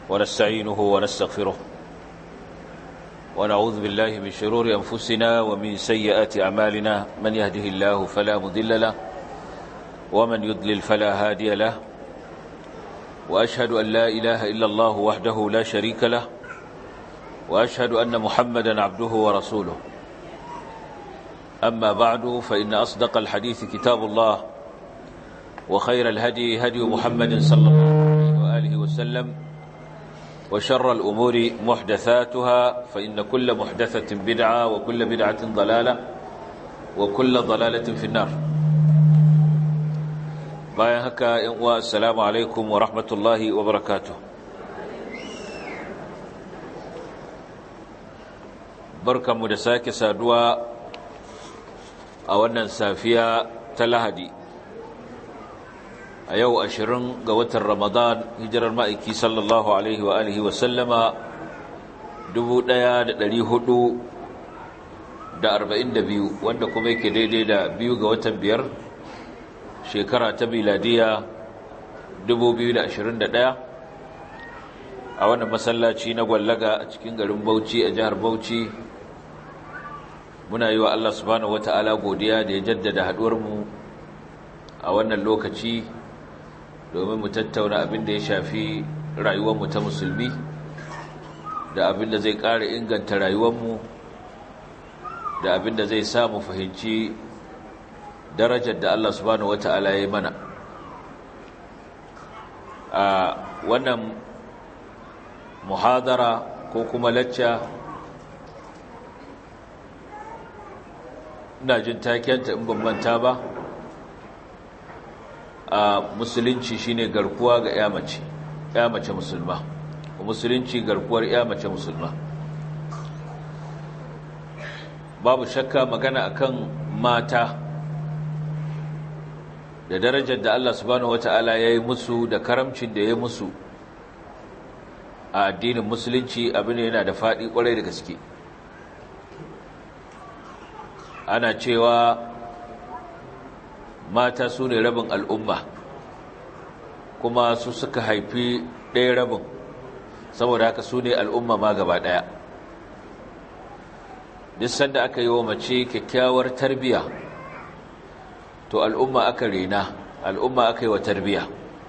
ونستعينه ونستغفره ونعوذ بالله من شرور أنفسنا ومن سيئات أعمالنا من يهده الله فلا مضل له ومن يضلل فلا هادي له وأشهد أن لا إله إلا الله وحده لا شريك له وأشهد أن محمدا عبده ورسوله أما بعد فإن أصدق الحديث كتاب الله وخير الهدي هدي محمد صلى الله عليه وآله وسلم وشر الأمور محدثاتها فإن كل محدثة بدعة وكل بدعة ضلالة وكل ضلالة في النار بايا هكا والسلام عليكم ورحمة الله وبركاته بركة مدساك سادوا أولا سافيا تلهدي a yau 20 ga watan Ramadan hijirar ma'aiki sallallahu alaihi wa alihi wa sallama 1442 wanda kuma yake daidai da 2 ga watan 5 shekara ta miladiya 2021 a wannan masallaci na Gwallaga a cikin garin Bauchi a jihar Bauchi muna yi wa Allah subhanahu wataala godiya da ya jaddada haduwar mu a wannan lokaci domin mu tattauna abin da ya shafi rayuwarmu ta musulmi da abin da zai ƙara inganta rayuwarmu da abin da zai sa mu fahimci darajar da Allah subhanahu wata'ala ya yi mana a wannan muhadara ko kuma lacca ina jin takenta in ban manta ba a musulunci shine garkuwa ga ya mace musulma musulunci garkuwar ya mace musulma babu shakka magana akan mata da darajar da Allah subhanahu wataala yayi musu da karamcin da yayi musu a addinin musulunci abin yana da fadi kwarai da gaske ana cewa mata su ne rabin al'umma kuma su suka haifi ɗaya rabin saboda haka su ne al'umma ma gaba ɗaya duk sanda aka yi wa mace kyakkyawar tarbiya to al'umma aka rena al'umma aka yi wa tarbiya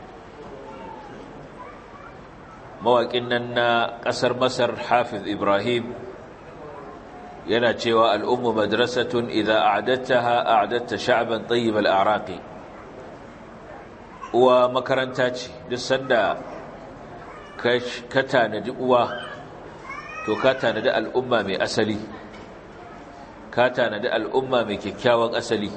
mawaƙin nan na ƙasar Masar Hafiz Ibrahim yana cewa al'ummu madrasatun idza a'adattaha a'adatta sha'ban tayyib al'araqi uwa makaranta ce duk sanda ka tanadi uwa to ka tanadi al'umma mai asali ka tanadi al'umma mai kyakkyawan asali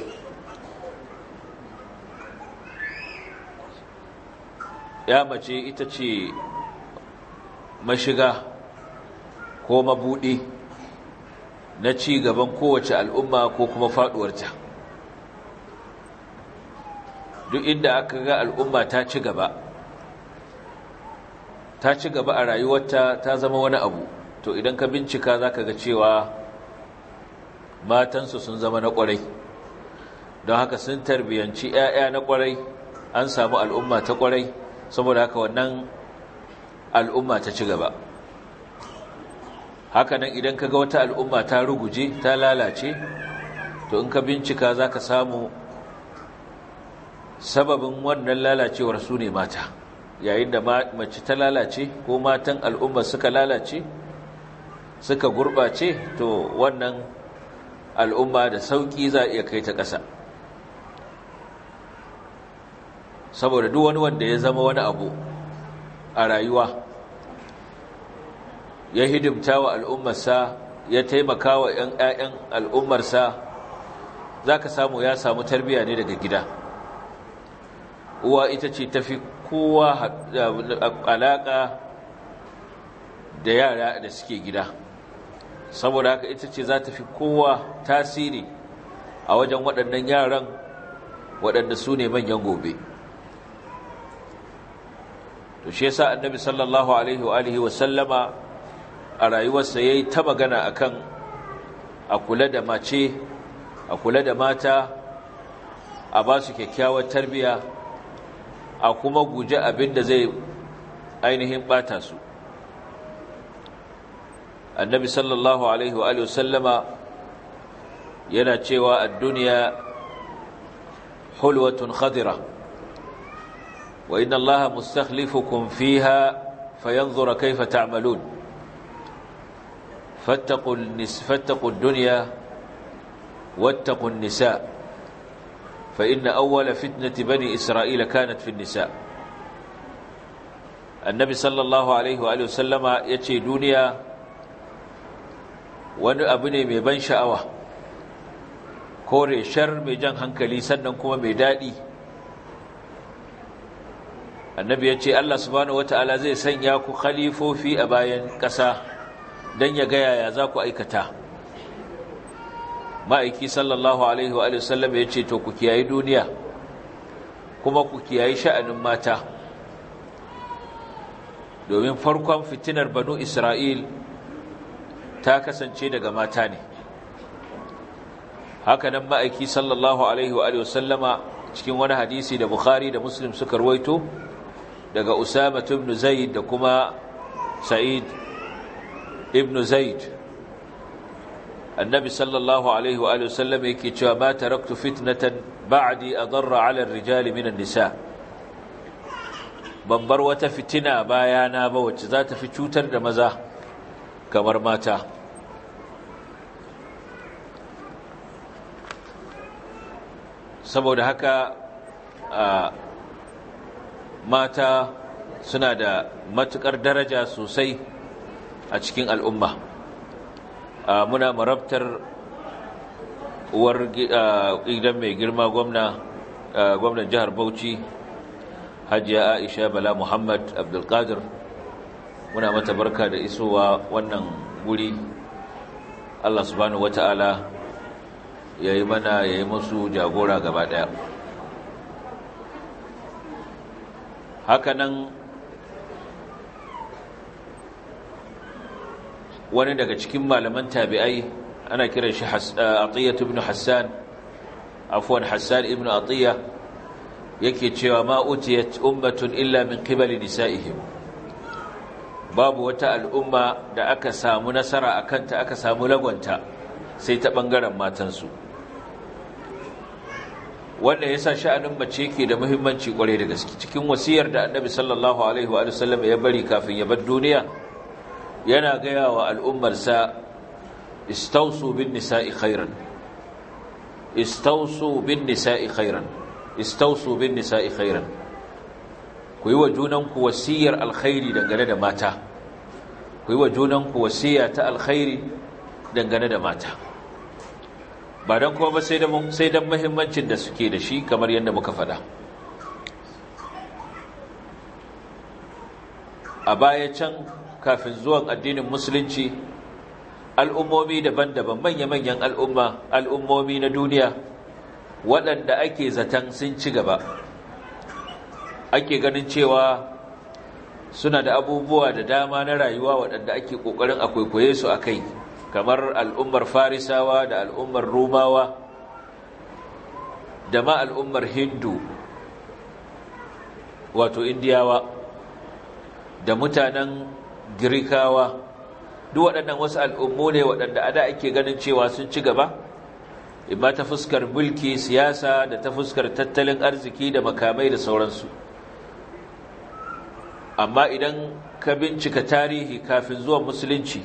ya mace ita ce mashiga ko mabudi na ci gaban kowace al'umma ko kuma faduwarta duk inda aka ga al'umma ta ci gaba a rayuwarta ta zama wani abu to idan ka bincika zaka ga cewa matansu sun zama na kwarai don haka sun tarbiyanci 'ya'ya na kwarai an samu al'umma ta kwarai saboda haka wannan al'umma ta ci gaba hakanan idan kaga wata al'umma ta ruguje ta lalace to in ka bincika zaka samu sababin wannan lalacewar su ne mata yayin da mace ta lalace ko matan al'umma suka lalace suka gurbace to wannan al'umma da sauki za iya kai ta ƙasa saboda duk wani wanda ya zama wani abu a rayuwa ya hidimta wa al'ummarsa ya taimaka wa ‘ya'yan al'ummarsa za ka samu ya samu tarbiya ne daga gida uwa ita ce tafi kowa alaƙa da yara da suke gida saboda haka ita ce za ta fi kowa tasiri a wajen waɗannan yaran waɗanda su ne manyan gobe to shi yasa annabi sallallahu alaihi wa alihi wa sallama a rayuwarsa yayi ta magana akan a kula da mace a kula da mata a ba su kyakkyawar tarbiya a kuma guje abin da zai ainihin ɓata su. Annabi sallallahu alaihi wa alihi wasallama yana cewa ad-dunya hulwatun khadira wa inna Allaha mustakhlifukum fiha fayanzura kayfa ta'malun fattaqu ad-dunya wattaqu an-nisa fa inna awwala fitnati bani Isra'ila kanat fi an-nisa. Annabi sallallahu alaihi wa alihi wasallama yace duniya wani abu ne mai ban sha'awa, kore shar mai jan hankali sannan kuma mai daɗi. Annabi ya ce Allah subhanahu wata'ala zai sanya ku khalifofi a bayan ƙasa don ya gaya ya za ku aikata. Ma'aiki sallallahu alaihi wa sallam ya ce to ku kiyayi duniya kuma ku kiyayi sha'anin mata, domin farkon fitinar banu Isra'il ta kasance daga mata ne. Haka nan ma'aiki sallallahu alaihi wa sallama cikin wani hadisi da Bukhari da Muslim suka rawaito daga Usama ibn Zaid da kuma Sa'id ibn Zaid, Annabi sallallahu alaihi wa sallama yake cewa ma taraktu fitnatan ba'di adarra 'ala ar-rijali min an-nisa. Ban bar wata fitina bayana ba wacce za ta fi cutar da maza kamar mata. Saboda haka mata suna da matukar daraja sosai a cikin al'umma. Muna marabtar uwar gidan mai girma gwamnan jihar Bauchi, Hajiya Aisha Bala Muhammad Abdulkadir. Muna mata barka da isowa wannan guri. Allah subhanahu wata'ala ya yi musu jagora gaba ɗaya. Hakanan wani daga cikin malaman tabi'ai ana kiran shi Atiyya ibn Hassan ibn Atiyya yake cewa ma utiyat ummatun illa min qibali nisa'ihim. Babu wata al'umma da aka samu nasara akanta, aka samu lagonta sai ta bangaren matansu. Wanda yasa sha'anin mace yake da muhimmanci kwarai da gaske. Cikin wasiyar da Annabi sallallahu alaihi wa sallam ya bari kafin ya bar duniya, yana gaya wa al'ummarsa istausu bin nisa'i khairan, istausu bin nisa'i khairan, istausu bin nisa'i khairan. Ku yi wa junanku wasiyar alkhairi dangane da mata, ku yi wa junanku wasiya ta alkhairi dangane da mata. Ba don kuma ba sai don muhimmancin da suke da shi, kamar yadda muka faɗa. A baya can kafin zuwan addinin musulunci, al'ummomi daban-daban, manya-manyan al'ummomi na duniya waɗanda ake zaton sun ci gaba, ake ganin cewa suna da abubuwa da dama na rayuwa waɗanda ake ƙoƙarin a kwaikwaye su a kai, kamar al'ummar Farisawa da al'ummar Rumawa da ma al'ummar Hindu, wato Indiyawa, da mutanen Girikawa. Duk waɗannan wasu al'ummu ne waɗanda a da ake ganin cewa sun ci gaba, imma ta fuskar mulki, siyasa, da ta fuskar tattalin arziki da makamai da sauransu. Amma idan ka bincika tarihi kafin zuwan musulunci,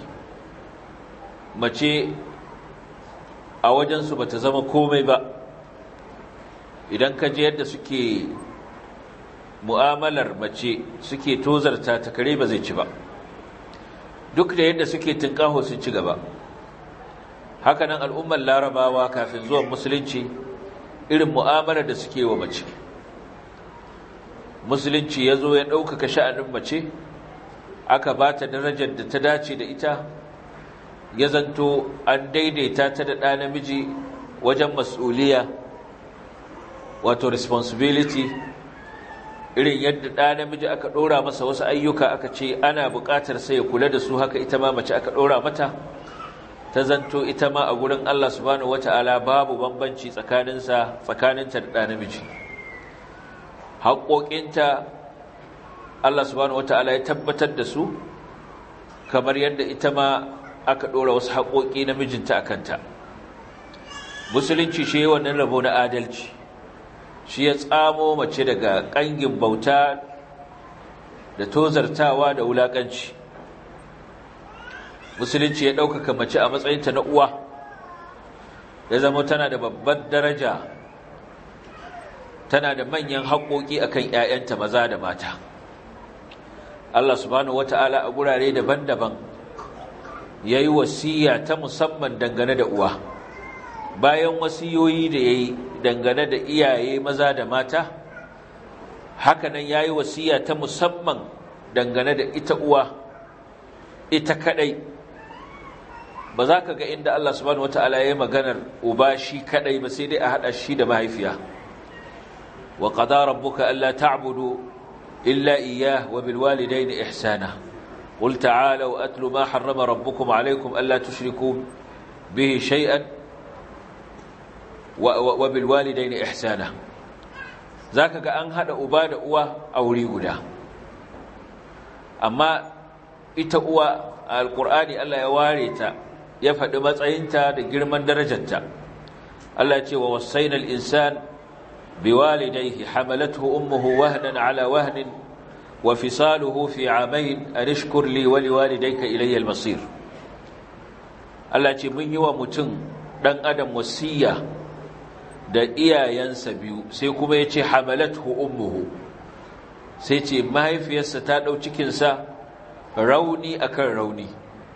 mace a wajensu ba ta zama komai ba. Idan ka ji yadda suke mu'amalar mace, suke tozarta ta, kare ba zai ci ba. Duk da yadda suke tunƙaho sun ci gaba. Hakanan al'ummar Larabawa kafin zuwan musulunci, irin mu'amalar da suke wa mace. Musulunci ya zo ya ɗaukaka sha'anin mace, aka ba ta darajar da ta dace da ita, ya zanto an daidaita ta da ɗa namiji wajen mas'uliya, wato responsibility. Irin yadda ɗa namiji aka ɗora masa wasu ayyuka, aka ce ana buƙatar sai ya kula da su, haka ita ma mace aka ɗora mata. Ta zanto ita ma a gurin Allah subhanahu wata'ala babu bambanci tsakaninta da ɗa namiji. Haƙoƙinta Allah subhanahu wataala ya tabbatar da su kamar yadda ita ma aka ɗora wasu haƙoƙi na mijinta a kanta. Musulunci shi yi wannan rabo na adalci, shi ya tsamo mace daga ƙangin bauta da tozartawa da wulaƙanci. Musulunci ya ɗaukaka mace a matsayinta na uwa, ya zama tana da babbar daraja, tana da manyan haƙoƙi akan ‘ya'yanta maza da mata. Allah subhanahu wata'ala a gurare daban-daban ya yi wasiya ta musamman dangane da uwa. Bayan wasiyoyi da ya yi dangane da iyaye maza da mata, hakanan ya yi wasiya ta musamman dangane da ita uwa, ita kaɗai. Ba za ka ga inda Allah subhanahu wata'ala ya yi maganar uba shi kaɗai ba, sai dai a haɗa shi da mahaifiya. Wa qada rabbuka alla ta'budu إلا إياه وبالوالدين إحسانا قل تعالوا أتل ما حرم ربكم عليكم ألا تشركوا به شيئا وبالوالدين إحسانا ذاك أن هذا أباد أوا أو ريغدا أما إتأوا القرآن ألا يواريتا يفعل متعينتا لجرمان درجتا ألا يتوى ووصينا الإنسان بوالديه حملته أمه وهنا على وهن وفصاله في عامين أن اشكر لي ولوالديك إلي المصير. Allah ce mun yi wa mutum ɗan adam wasiya da iyayensa biyu, sai kuma ya ce hamalathu ummuhu, sai ce mahaifiyarsa ta ɗau cikinsa rauni akan rauni,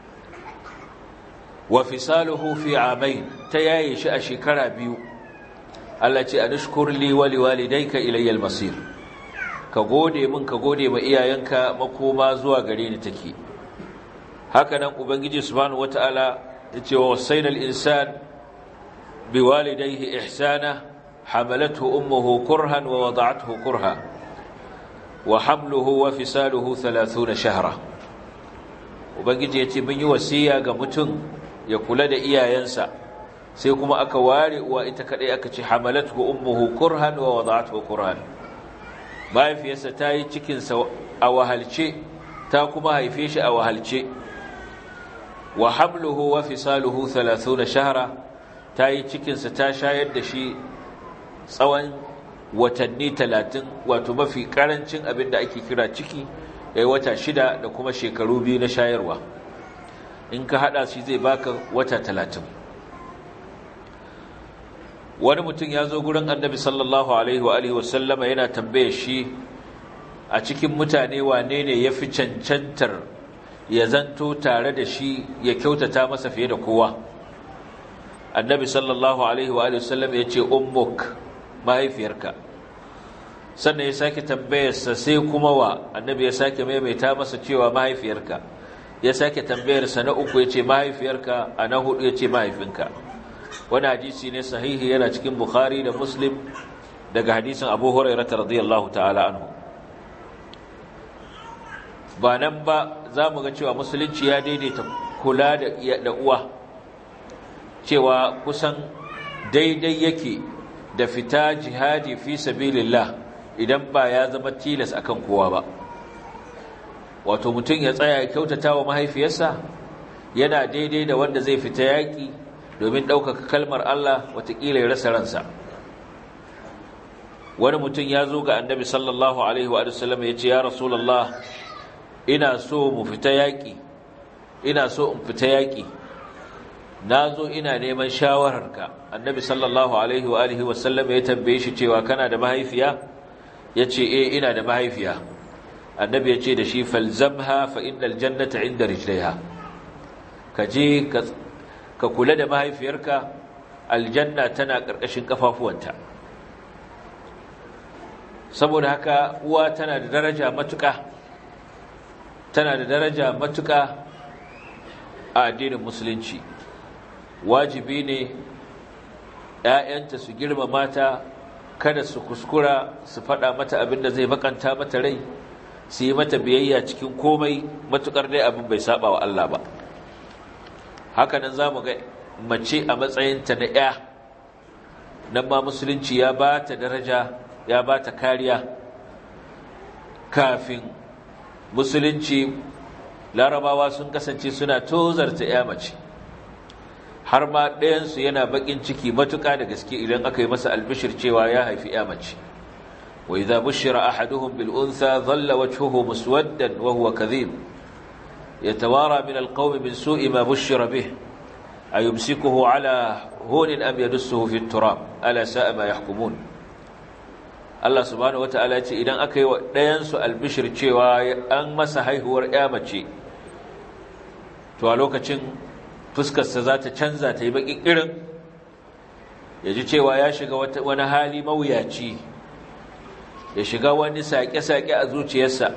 wa fisaluhu fi amain, ta yaye shi a shekara 2. Allah ce anashkur li wa liwalidayka ilayya al-masir, ka gode min ka gode ma iyayenka, makoma zuwa gare ni take. Haka nan ubangiji subhanahu wataala yace wa wasainal insan biwalidayhi ihsana hamalathu ummuhu kurhan wa wada'athu kurha wa hamluhu wa fisaluhu 30 shahra. Ubangiji yace mun yi wasiya ga mutum ya kula da iyayensa, sai kuma aka ware uwa ita kadai aka ce hamalathu ummuhu kurhan wa wada'athu kurhan. Mahaifiyarsa ta yi cikinsa a wahalce, ta kuma haife shi a wahalce. Wa hamluhu wa fisaluhu 30 shahra, ta yi cikinsa ta shayar da shi tsawon watanni 30, wato mafi karancin abin da ake kira ciki, yayi wata 6 da kuma shekaru 2 na shayarwa. In ka hada shi zai baka wata 30. Wani mutum ya zo gurin annabi sallallahu alaihi wa alihi wasallama yana tambaye shi a cikin mutane wane ne ya fi cancantar ya zanto tare da shi ya kyautata masa fiye da kowa. Annabi sallallahu alaihi wa alihi wasallama ya ce ummuk, mahaifiyarka. Sannan ya sake tambayarsa sai kuma wa, annabi ya sake maimaita masa cewa mahaifiyarka. Ya sake tambayarsa na uku ya ce mahaifiyarka, a na hudu ya ce mahaifinka. Wani hadisi ne sahihi, yana cikin Bukhari da Muslim daga hadisin Abu Hurairah radiyallahu ta'ala anhu. Ba nan ba za mu ga cewa musulunci ya daidaita kula da uwa, cewa kusan daidai yake da fita jihadi fi sabilillah idan ba ya zama tilas akan kowa ba. Wato mutum ya tsaya ya kyautata wa mahaifiyarsa yana daidai da wanda zai fita yaƙi domin ɗaukaka kalmar Allah, watakila ya rasa ransa. Wani mutum ya zo ga annabi sallallahu alaihi wa sallam ya ce, ya Rasulallah, ina so in fita yaƙi, na zo ina neman shawararka. Annabi sallallahu alaihi wa sallam ya tambaye shi cewa kana da mahaifiya? Ya ce, ina da mahaifiya. Annabi ya ce da shi, falzamha fa innal jannata inda rijlaiha, ka je ka kula da mahaifiyarka, aljanna tana ƙarƙashin ƙafafuwanta. Saboda haka uwa tana da daraja matuƙa a addinin musulunci. Wajibi ne ‘ya'yanta su girmama ta, kada su kuskura su faɗa mata abin da zai bakanta mata rai, su yi mata biyayya cikin komai, matuƙar dai abin bai saba wa Allah ba. Hakanan za mu ga mace a matsayinta na ‘ya, nan ma musulunci ya ba ta daraja, ya ba ta kariya kafin musulunci larabawa sun kasance suna tozarta ya mace, har ma ɗayansu yana baƙin ciki matuƙa da gaske idan aka yi masa albishir cewa ya haifi ya mace. wa idza bushira ahaduhum bil untha dhalla wajhuhu muswaddan wa huwa kadhib yatawara min al qawmi min su'i ma bushira bih ayumsikuhu ala hunin am yadussuhu fi at-turab ala sa'a ma yahkumun. Allah subhanahu wataala ya ce idan aka yi wa ɗayansu albishir cewa an masa haihuwar ya mace, to a lokacin fuskarsa za ta canza ta yi baƙi irin, ya ji cewa ya shiga wani hali mawuyaci, ya shiga wani saƙe-saƙe a zuciyarsa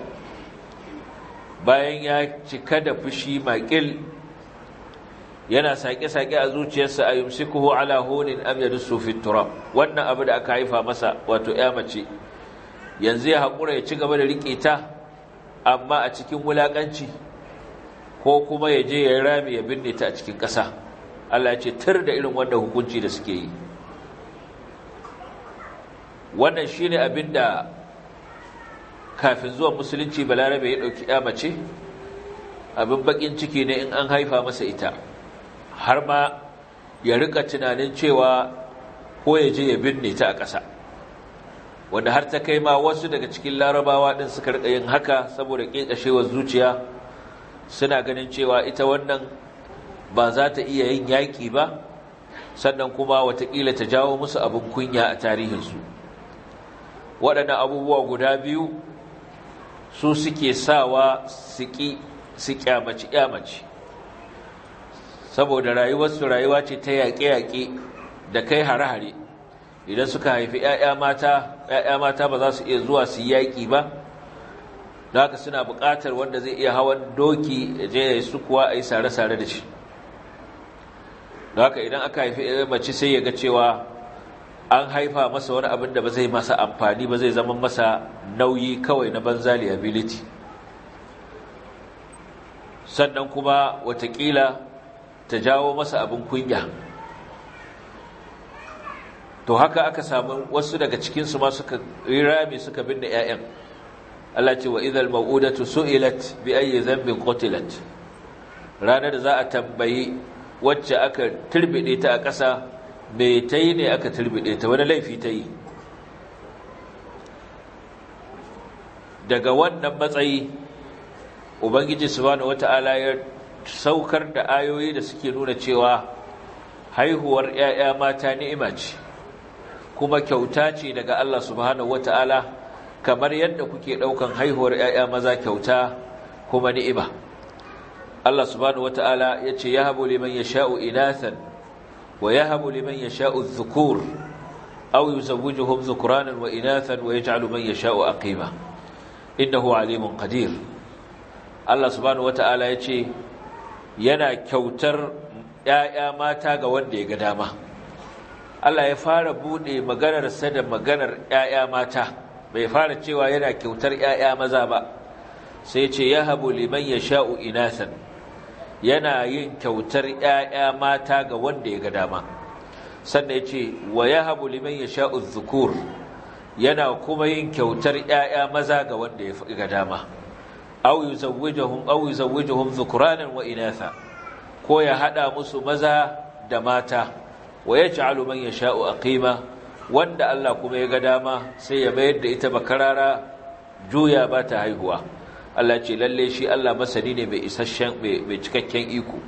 bayan ya cika da fushi maƙil, yana saƙe-saƙe a zuciyarsa a yumsikuhu ala hunin am yadussu fi turab. Wannan abu da aka haifa masa wato ya mace, yanzu ya haƙura ya ci gaba da riƙe ta amma a cikin wulaƙanci, ko kuma ya je ya rami ya binne ta a cikin ƙasa. Allah ya ce tir da irin wannan hukunci da suke yi. Wannan shine abin da kafin zuwa musulunci balarabe ya ɗauki ya mace abin baƙin ciki ne in an haifa masa ita, har ma ya rika tunanin cewa ko ya je ya binne ta a ƙasa, wanda har ta kai ma wasu daga cikin larabawa ɗin suka rika yin haka saboda ƙeƙashewar zuciya, suna ganin cewa ita wannan ba za ta iya yin yaƙi ba, sannan kuma watakila ta jawo musu abin kunya a tarihinsu. Waɗannan abubuwa guda biyu su suke sawa su ƙyamaci saboda rayuwarsu rayuwa ce ta yaƙe-yaƙe da kai hare-hare. Idan suka haifi ‘ya'ya mata ba za su iya zuwa su yi yaƙi ba, da haka suna buƙatar wanda zai iya hawan doki ya je ya yi sukuwa a yi sare-sare da shi. Da haka idan aka haifi mace sai ya ga cewa an haifa masa wani abin da ba zai masa amfani ba, zai zama masa nauyi kawai na banza liability. Sannan kuma watakila ta jawo masa abin kunya. To haka aka samu wasu daga cikinsu ma suka rami suka binne 'ya'yan. Allah ce wa idhal mau'udatu su'ilat bi ayyi dhanbin qutilat. Ranar da za a tambayi wacce aka turbide ta a ƙasa, me tayi ne aka turbide ta, wani laifi tayi. Daga wannan matsayi Ubangiji subhanahu wata'ala ya saukar da ayoyi da suke nuna cewa haihuwar 'ya'ya mata ni'ima ce, kuma kyauta ce daga Allah subhanahu wata'ala, kamar yadda kuke daukan haihuwar 'ya'ya maza kyauta kuma ni'ima. Allah subhanahu wata'ala yace yahabu liman yasha'u inathan wa yahabu liman yasha'u adh-dhukur aw yuzawwijuhum dhukranan wa inathan wa yaj'alu man yasha'u aqima innahu alimun qadir. Allah subhanahu wata'ala yace yana kyautar 'ya'ya mata ga wanda ya ga dama. Allah ya fara bude maganar sa da maganar 'ya'ya mata, bai fara cewa yana kyautar 'ya'ya maza ba, sai ce yahabu liman yasha'u inasan, yana yin kyautar 'ya'ya mata ga wanda ya ga dama. Sannan yace wa yahabu liman yasha'u adh-dhukur, yana kuma yin kyautar 'ya'ya maza ga wanda ya ga dama. aw yuzawwijuhum dhukranan wa inatha, ko ya hada musu maza da mata. wa yaj'alu man yasha'u aqima, wanda Allah kuma ya ga dama sai ya mayar da ita bakarara, juya ba ta haihuwa. Allah ce lalle shi Allah masani ne mai isasshen mai cikakken iko.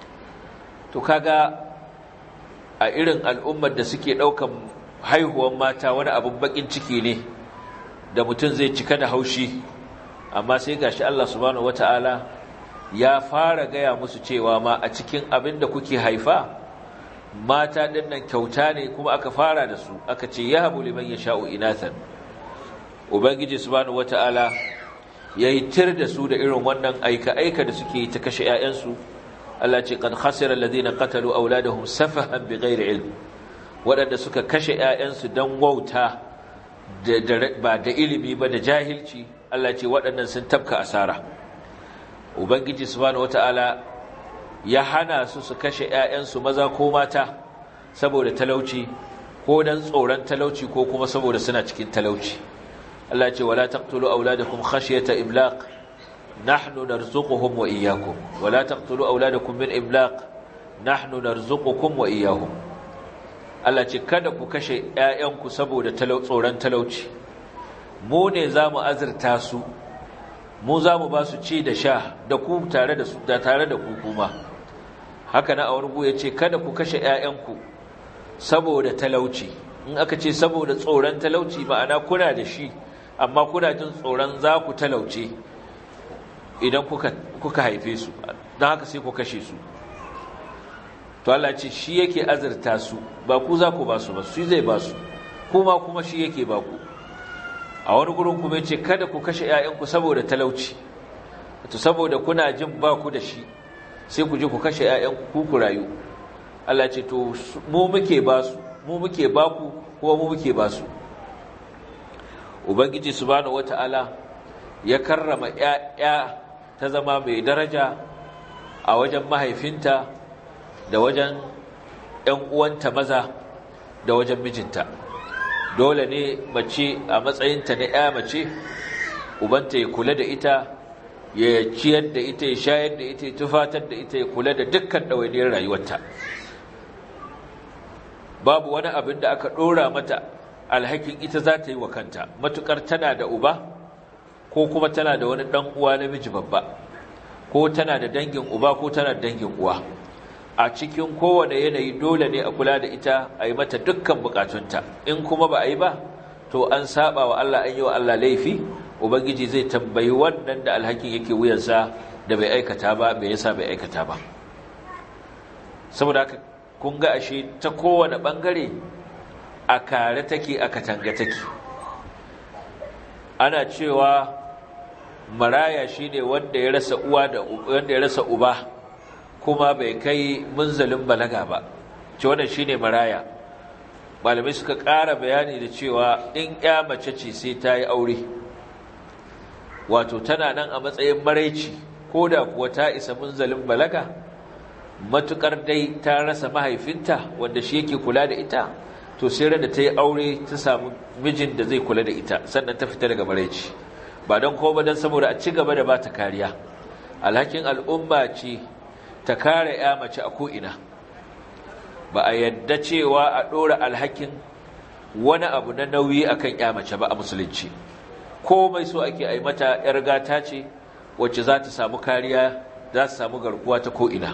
To kaga a irin al'ummar da suke daukan haihuwar mata wani abun bakin ciki ne da mutum zai cika da haushi, amma sai gashi Allah subhanahu wataala ya fara gaya musu cewa ma a cikin abin da kuke haifa mata dinnan kyauta ne, kuma aka fara da su, aka ce yahabu liman yasha'u inathan. Ubangiji subhanahu wataala yayi tir da su da irin wannan aika da suke ta kashe 'ya'yansu. Allah ce qad khasira alladhina qatalu awladahum safahan bighairi ilm, wadanda suka kashe 'ya'yansu dan wauta ba da ilimi ba da jahilci. Allah ce waɗannan sun tafka asara. Ubangiji subhanahu wataala ya hana su kashe 'ya'yansu maza ko mata saboda talauci, ko dan tsoron talauci, ko kuma saboda suna cikin talauci. Allah ce wala taqtulu auladakum khashyata imlaq nahnu narzuquhum wa iyyakum wa la taqtulu auladakum min imlaq nahnu narzuqukum wa iyyahum. Allah ce kada ku kashe ƴaƴanku saboda tsoron talauci, mu ne zamu azurta su, mu zamu ba su ci da sha da ku tare da su da tare da ku kuma. Haka na a wani gu yace kada ku kashe ƴaƴanku saboda talauci. In aka ce saboda tsoron talauci ma'ana kuna da shi amma kuna jin tsoron za ku talauce idan kuka haife su, don haka sai ku kashe su. To Allah ce shi yake azurta su, ba ku za ku ba su ba, shi zai ba su, kuma shi yake ba ku. A wani gurin kuma yace kada ku kashe ƴaƴanku saboda talauci, to saboda kuna jin ba ku da shi sai ku je ku kashe ƴaƴanku ku rayu. Allah ce to mu muke ba su, mu muke ba ku, kuma mu muke ba su. Ubangiji subhanahu wata'ala ya karrama ƴaƴa ta zama mai daraja a wajen mahaifinta da wajen ƴan uwanta maza da wajen mijinta. Dole ne mace a matsayinta na ƴa mace ubanta ya kula da ita, ya ciyar da ita, ya shayar da ita, ya tufatar da ita, ya kula da dukkan ɗawainiyar rayuwarta. Babu wani abin da aka ɗora mata alhakin ita za ta yi wa kanta, matuƙar tana da uba ko kuma tana da wani ɗan uwa namiji babba, ko tana da dangin uba ko tana da dangin uwa. A cikin kowane yanayi dole ne a kula da ita, a yi mata dukkan bukatunta. In kuma ba a yi ba, to an saba wa Allah, an yi wa Allah laifi. Ubangiji zai tambayi wannan da alhakin yake wuyansa da bai aikata ba, bai yasa bai aikata ba. Saboda haka kun ga ashe ta kowane bangare a kare take, a katanga take. Ana cewa maraya shine wanda ya rasa uwa da wanda ya rasa uba kuma bai kai munzalin balaga ba, ce wannan shine maraya. Malamai suka ƙara bayani da cewa in ƴa mace ce sai ta yi aure, wato tana nan a matsayin maraici, ko da kuwa ta isa munzalin balaga, matukar dai ta rasa mahaifinta wanda shi yake kula da ita, to sai da ta yi aure ta samu mijin da zai kula da ita sannan ta fita daga maraici. Ba don kuma don saboda a ci gaba da ba ta kariya. Alhakin al'umma ce ta kare ya mace a ko'ina. Ba a yadda cewa a ɗora alhakin wani abu na nauyi a kan ya mace ba a musulunci. Komai so ake a yi mata ‘yar gata ce wacce za ta samu kariya, za ta samu garkuwa ta ko'ina.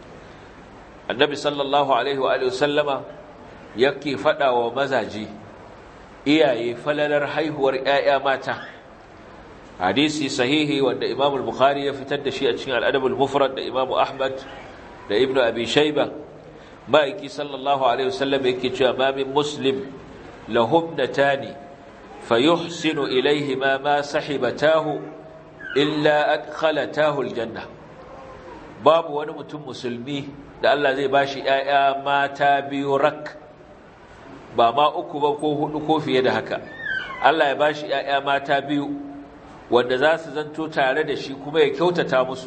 Annabi sallallahu Alaihi wa sallama yake faɗa wa mazaje, iyaye falalar haihuwar ‘ya'ya mata. Hadisi sahihi wanda Imam al-Bukhari ya fitar da shi a cikin al-Adab al-Mufrad da Imam Ahmad da Ibn Abi Shayba, ma'aiki sallallahu alaihi wasallam yake cewa ma min muslim lahum natani fayuhsinu ilayhima ma sahibatahu illa adkhalatahu al-janna. Babu wani mutum musulmi da Allah zai bashi ƴaƴa mata biyu rak, ba ma uku ba ko hudu ko fiye da haka. Allah ya bashi ƴaƴa mata biyu wanda za su zanto tare da shi kuma ya kyautata musu,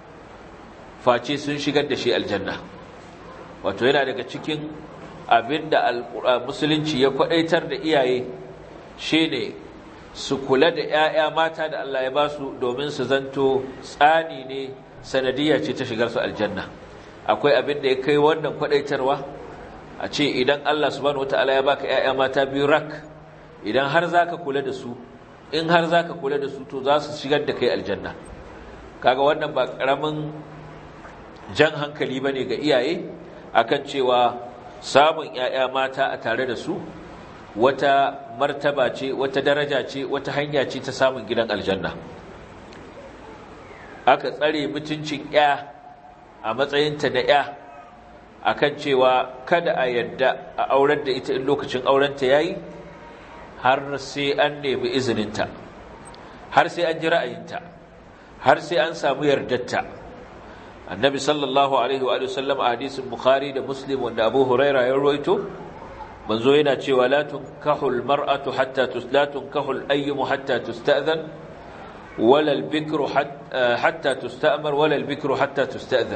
face sun shigar da shi aljanna. Wato yana daga cikin abinda musulunci ya kwadaitar da iyaye shine su kula da ƴaƴa mata da Allah ya ba su, domin su zanto tsani ne, sanadiyya ce ta shigar su aljanna. Akwai abinda ya kai wannan kwadaitarwa, a ce idan Allah subhanahu wataala ya baka ƴaƴa mata biyu rak, idan har zaka kula da su, in har za ka kula da su, to za su shigar da kai aljanna. Kaga wannan ba ƙaramin jan hankali ba ne ga iyaye akan cewa samun ‘ya'ya mata a tare da su wata martaba ce, wata daraja ce, wata hanya ce ta samun gidan aljanna. Aka tsare mutuncin ‘ya a matsayinta na ‘ya akan cewa kada a yadda a aurar da ita in lokacin aurenta ya yi, har sai an nemi izininta, har sai an ji ra'ayinta, har sai an samu yardarta. Annabi sallallahu alaihi wa sallam a hadisin Bukhari da Muslim wanda Abu Huraira ya rawaito, manzo yana cewa la tunkahul mar'atu hatta la tunkahul ayyumu hatta tusta'zan wala al-bikru hatta tusta'mar wala al-bikru hatta tusta'zan.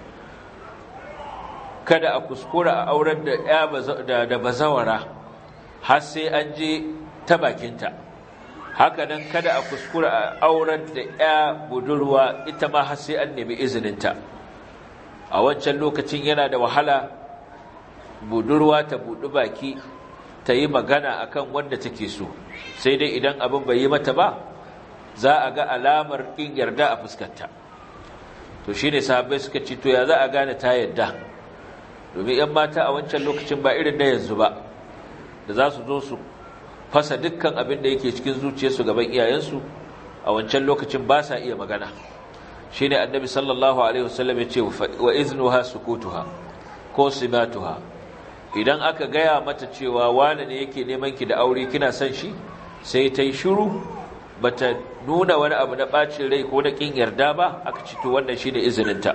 Kada a kuskura a aurar da bazawara har sai an je ta bakinta, haka nan kada a kuskura a auren da ya budurwa ita ma har sai an nemi izininta. A wancan lokacin yana da wahala budurwa ta buɗi baki ta yi magana akan wanda take so, sai dai idan abin bai yi mata ba za a ga alamar ƙin yarda a fuskarta. To shi ne sahabbai suka ce to ya za a gane ta yarda, domin 'yan mata a wancan lokacin ba irin na yanzu ba da za su zo su fasa dukkan abin da yake cikin zuciyarsu gaban iyayensu. A wancan lokacin ba sa iya magana. Shi ne annabi sallallahu alaihi wasallam ya ce wa iznuha sukutuha ko sibatuha, idan aka gaya mata cewa wane ne yake neman ki da aure kina son shi, sai ta yi shiru bata nuna wani abu na bacin rai ko na kin yarda ba, aka ci to wannan shine izininta.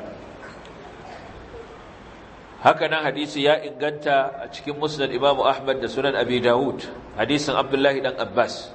Haka nan hadisi ya inganta a cikin musnad Imam Ahmad da sunan Abi Dawud, hadisin Abdullahi dan Abbas.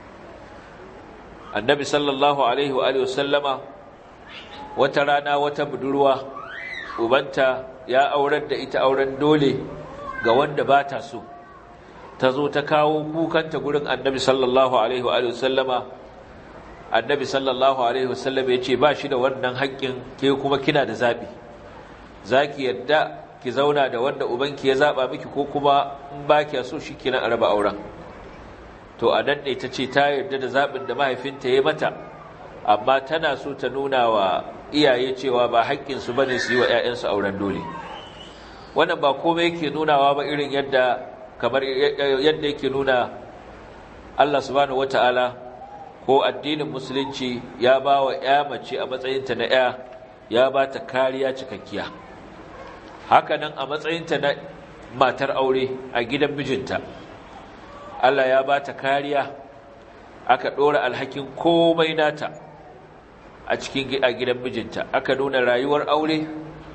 Annabi sallallahu alaihi wa alihi wasallama wata rana wata budurwa ubanta ya aurar da ita auren dole ga wanda ba ta so, ta zo ta kawo kukanta gurin annabi sallallahu alaihi wa sallama. Annabi sallallahu alaihi wa sallam ya ce ba shi da wannan haƙƙin, ke kuma kina da zaɓi, za ki yadda ki zauna da wanda ubanki ya zaɓa miki, ko kuma in ba ki so shi kenan a raba auren. To a nan ne ta ce ta yarda da zaɓin da mahaifinta ya mata, amma tana so ta nuna wa iyaye cewa ba haƙƙinsu ba ne su yi wa 'ya'yansu auren dole. Wannan ba komai yake nunawa ba irin yadda yake nuna Allah subhanahu wata'ala ko addinin musulunci ya ba wa 'ya mace a matsayinta na 'ya, ya ba ta kariya cikakkiya. Haka nan a matsayinta na matar aure a gidan mijinta, Allah ya ba ta kariya, aka ɗora alhakin komai nata a gidan mijinta. Aka nuna rayuwar aure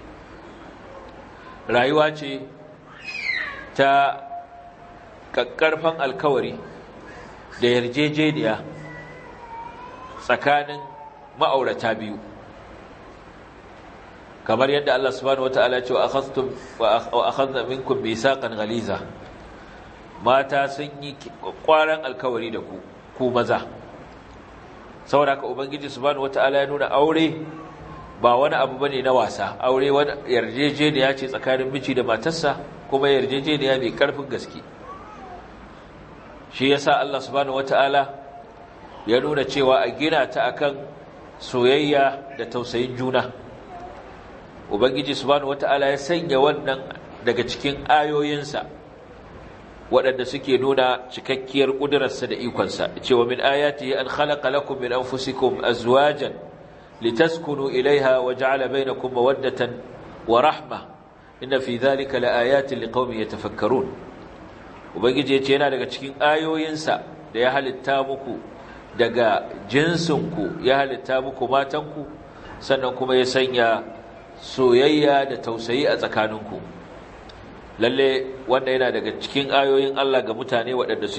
rayuwa ce ta ƙaƙƙarfan alkawari da yarjejeniya tsakanin ma'aurata biyu, kamar yadda Allah subhanahu wata'ala ce wa akhadna minkum mithaqan ghaliza, mata sun yi ƙwaran alkawari da ku maza. Saboda haka ubangiji subhanahu wata'ala ya nuna aure ba wani abu bane na wasa, aure wani yarjejeniya ce tsakanin miji da matarsa, kuma yarjejeniya mai karfin gaske. Shi yasa Allah subhanahu wataala ya nuna cewa a gina ta akan soyayya da tausayin juna. Ubangiji subhanahu wataala ya sanya wannan daga cikin ayoyinsa waɗanda suke nuna cikakkiyar ƙudurarsa da ikonsa, cewa min ayatihi an khalaqa lakum min anfusikum azwajan litaskunu ilaiha wa ja'ala bainakum mawaddatan wa rahma inna fi dhalika laayatin liqaumin yatafakkarun. Ubangiji yace yana daga cikin ayoyinsa da ya halitta muku daga jinsinku, ya halitta muku matanku, sannan kuma ya sanya soyayya da tausayi a tsakaninku. Lalle wanda yana daga cikin ayoyin Allah ga mutane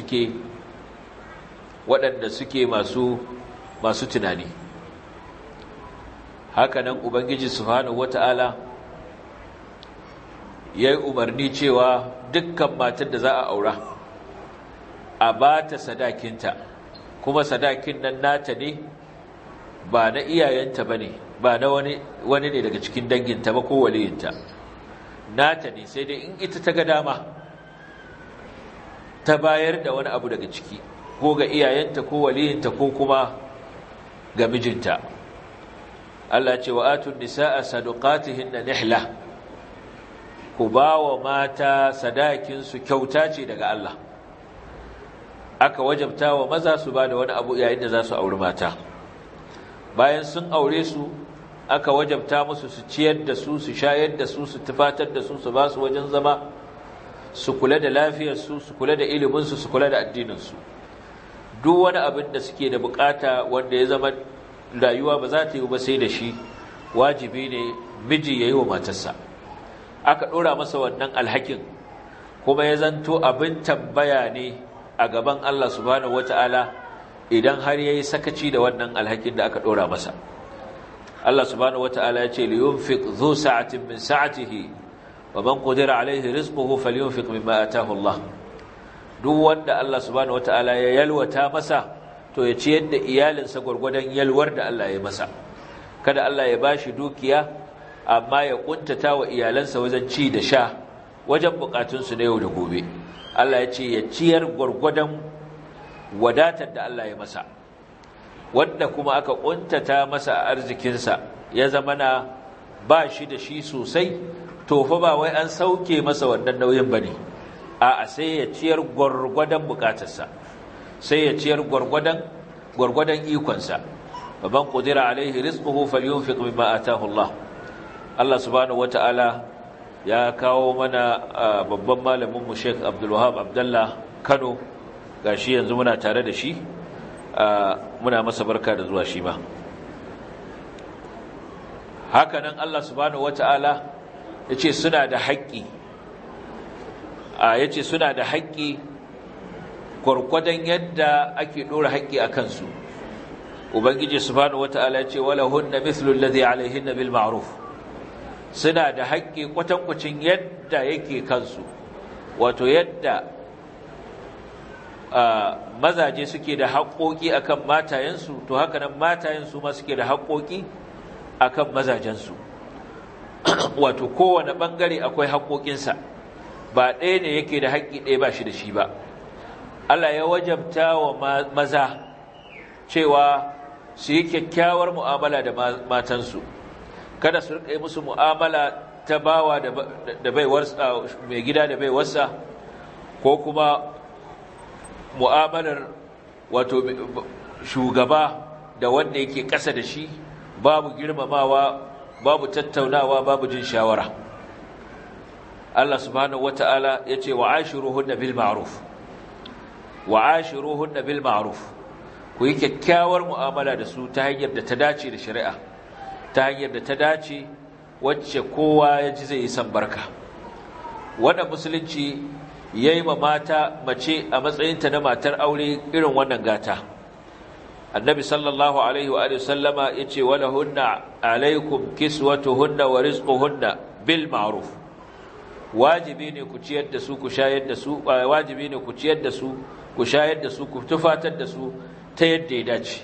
waɗanda suke masu tunani. Haka nan Ubangiji subhanahu wata'ala ya yi umarni cewa dukkan matar da za a aura a ba ta sadakinta, kuma sadakin nan nata ne, ba na iyayenta ba ne, ba na wani ne daga cikin danginta ba ko waliyinta, nata ne, sai dai in ita ta ga dama ta bayar da wani abu daga ciki, ko ga iyayenta ko waliyinta ko kuma ga mijinta. Allah ce wa atun nisaa sadaqatihinna nihla, ku bawa mata sadakin su kyauta ce daga Allah. Aka wajabta wa maza su bada wani abu yayin da za su auri mata. Bayan sun aure su, aka wajabta musu su ciyar da su, su shayar da su, su tufatar da su, su ba su wajen zama, su kula da lafiyar su, su kula da ilimin su, su kula da addinin su. Duk wani abin da suke da bukata wanda ya zama rayuwa ba za ta yi ba sai da shi, wajibi ne miji ya yi wa matarsa. Aka ɗora masa wannan alhakin, kuma ya zanto abin tambaya ne a gaban Allah subhanahu wata'ala idan har ya yi sakaci da wannan alhakin da aka ɗora masa. Allah subhanahu wata'ala ya ce liyunfiq dhu sa'atin min sa'atihi wa man qadira alayhi rizquhu falyunfiq mimma ataahu Allah. Duk wanda Allah subhanahu wata'ala ya yalwata masa, to ya ciyar da iyalinsa gwargwadon yalwar da Allah ya masa. Kada Allah ya bashi dukiya amma ya kuntata wa iyalansa wajen ci da sha, wajen bukatunsu na yau da gobe. Allah ya ce ya ciyar gwargwadon wadatar da Allah ya masa. Wanda kuma aka kuntata masa a arzikinsa ya zama na ba shi da shi sosai, to fa ba wai an sauke masa wannan nauyin bane. A'a, sai ya ciyar gwargwadon bukatarsa, sai ya ciyar gwargwadon ikonsa. baban qudira alaihi rizquhu falyunfiq mimma ataahu Allah. Allah subhanahu wataala ya kawo mana babban malamin mu Sheikh Abdul Wahhab Abdullah Kano, gashi yanzu muna tare da shi, muna masa barka da zuwa shi ma. Hakanan Allah subhanahu wataala yace suna da haƙƙi, yace suna da haƙƙi gwargwadon yadda ake dora haƙƙi a kansu. Ubangiji subhanahu wataala yace wala hunna mithlu alladhi alayhinna bil ma'ruf, suna da haƙƙi kwatankwacin yadda yake kansu, wato yadda mazaje suke da haƙƙoƙi akan matayensu, to haka nan matayensu ma suke da haƙƙoƙi akan mazajensu. Wato kowane ɓangare akwai haƙƙoƙinsa, ba ɗaya ne yake da haƙƙi ɗaya ba shi da shi ba. Allah ya wajabta wa maza cewa su yi kyakkyawar mu'amala da matansu, kada su riƙa yi musu mu'amala ta bawa da baiwarsa, mai gida da baiwarsa, ko kuma mu'amalar wato shugaba da wanda yake ƙasa da shi, babu girmamawa, babu tattaunawa, babu jin shawara. Allah subhanahu wata'ala yace wa'ashiruhunna bil ma'ruf, wa'ashiruhunna bil ma'ruf, ku yi kyakkyawar mu'amala da su ta hanyar da ta dace da shari'a, ta hanyar da ta dace wacce kowa ya ji zai yi san barka. Wannan musulunci yayi ma mata mace a matsayinta na matar aure irin wannan gata. Annabi sallallahu alaihi wa sallama yace walahunna alaikum kiswatuhunna wa rizquhunna bil ma'ruf, wajibi ne ku ciyar da su, ku shayar da su, wajibi ne ku ciyar da su, ku shayar da su, ku tufatar da su ta yadda ya dace.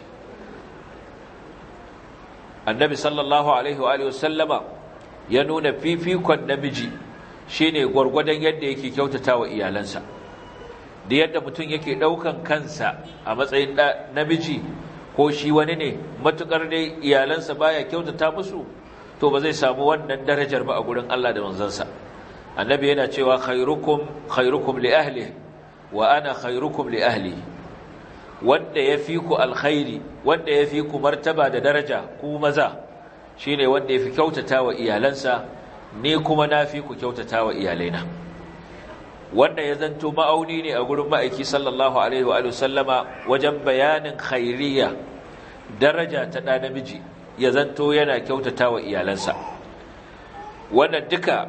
Annabi sallallahu alaihi wa sallama ya nuna fifikon namiji shine gwargwadon yadda yake kyautata wa iyalansa. Da yadda mutum yake ɗaukan kansa a matsayin namiji ko shi wani ne, matukar dai iyalansa baya kyautata musu, to ba zai samu wannan darajar ba a gurin Allah da manzansa. Annabi yana cewa khairukum li ahlihi wa ana khairukum li ahli. Wanda yafi ku alkhairi, wanda yafi ku martaba da daraja ku maza, shine wanda yafi kyautata wa iyalansa, ni kuma nafi ku kyautata wa iyalaina. Wanda ya zanto ma'auni ne a gurin ma'aiki sallallahu alaihi wa sallama wajen bayanin khairiyya, daraja ta ɗa namiji, ya zanto yana kyautata wa iyalansa. Wannan duka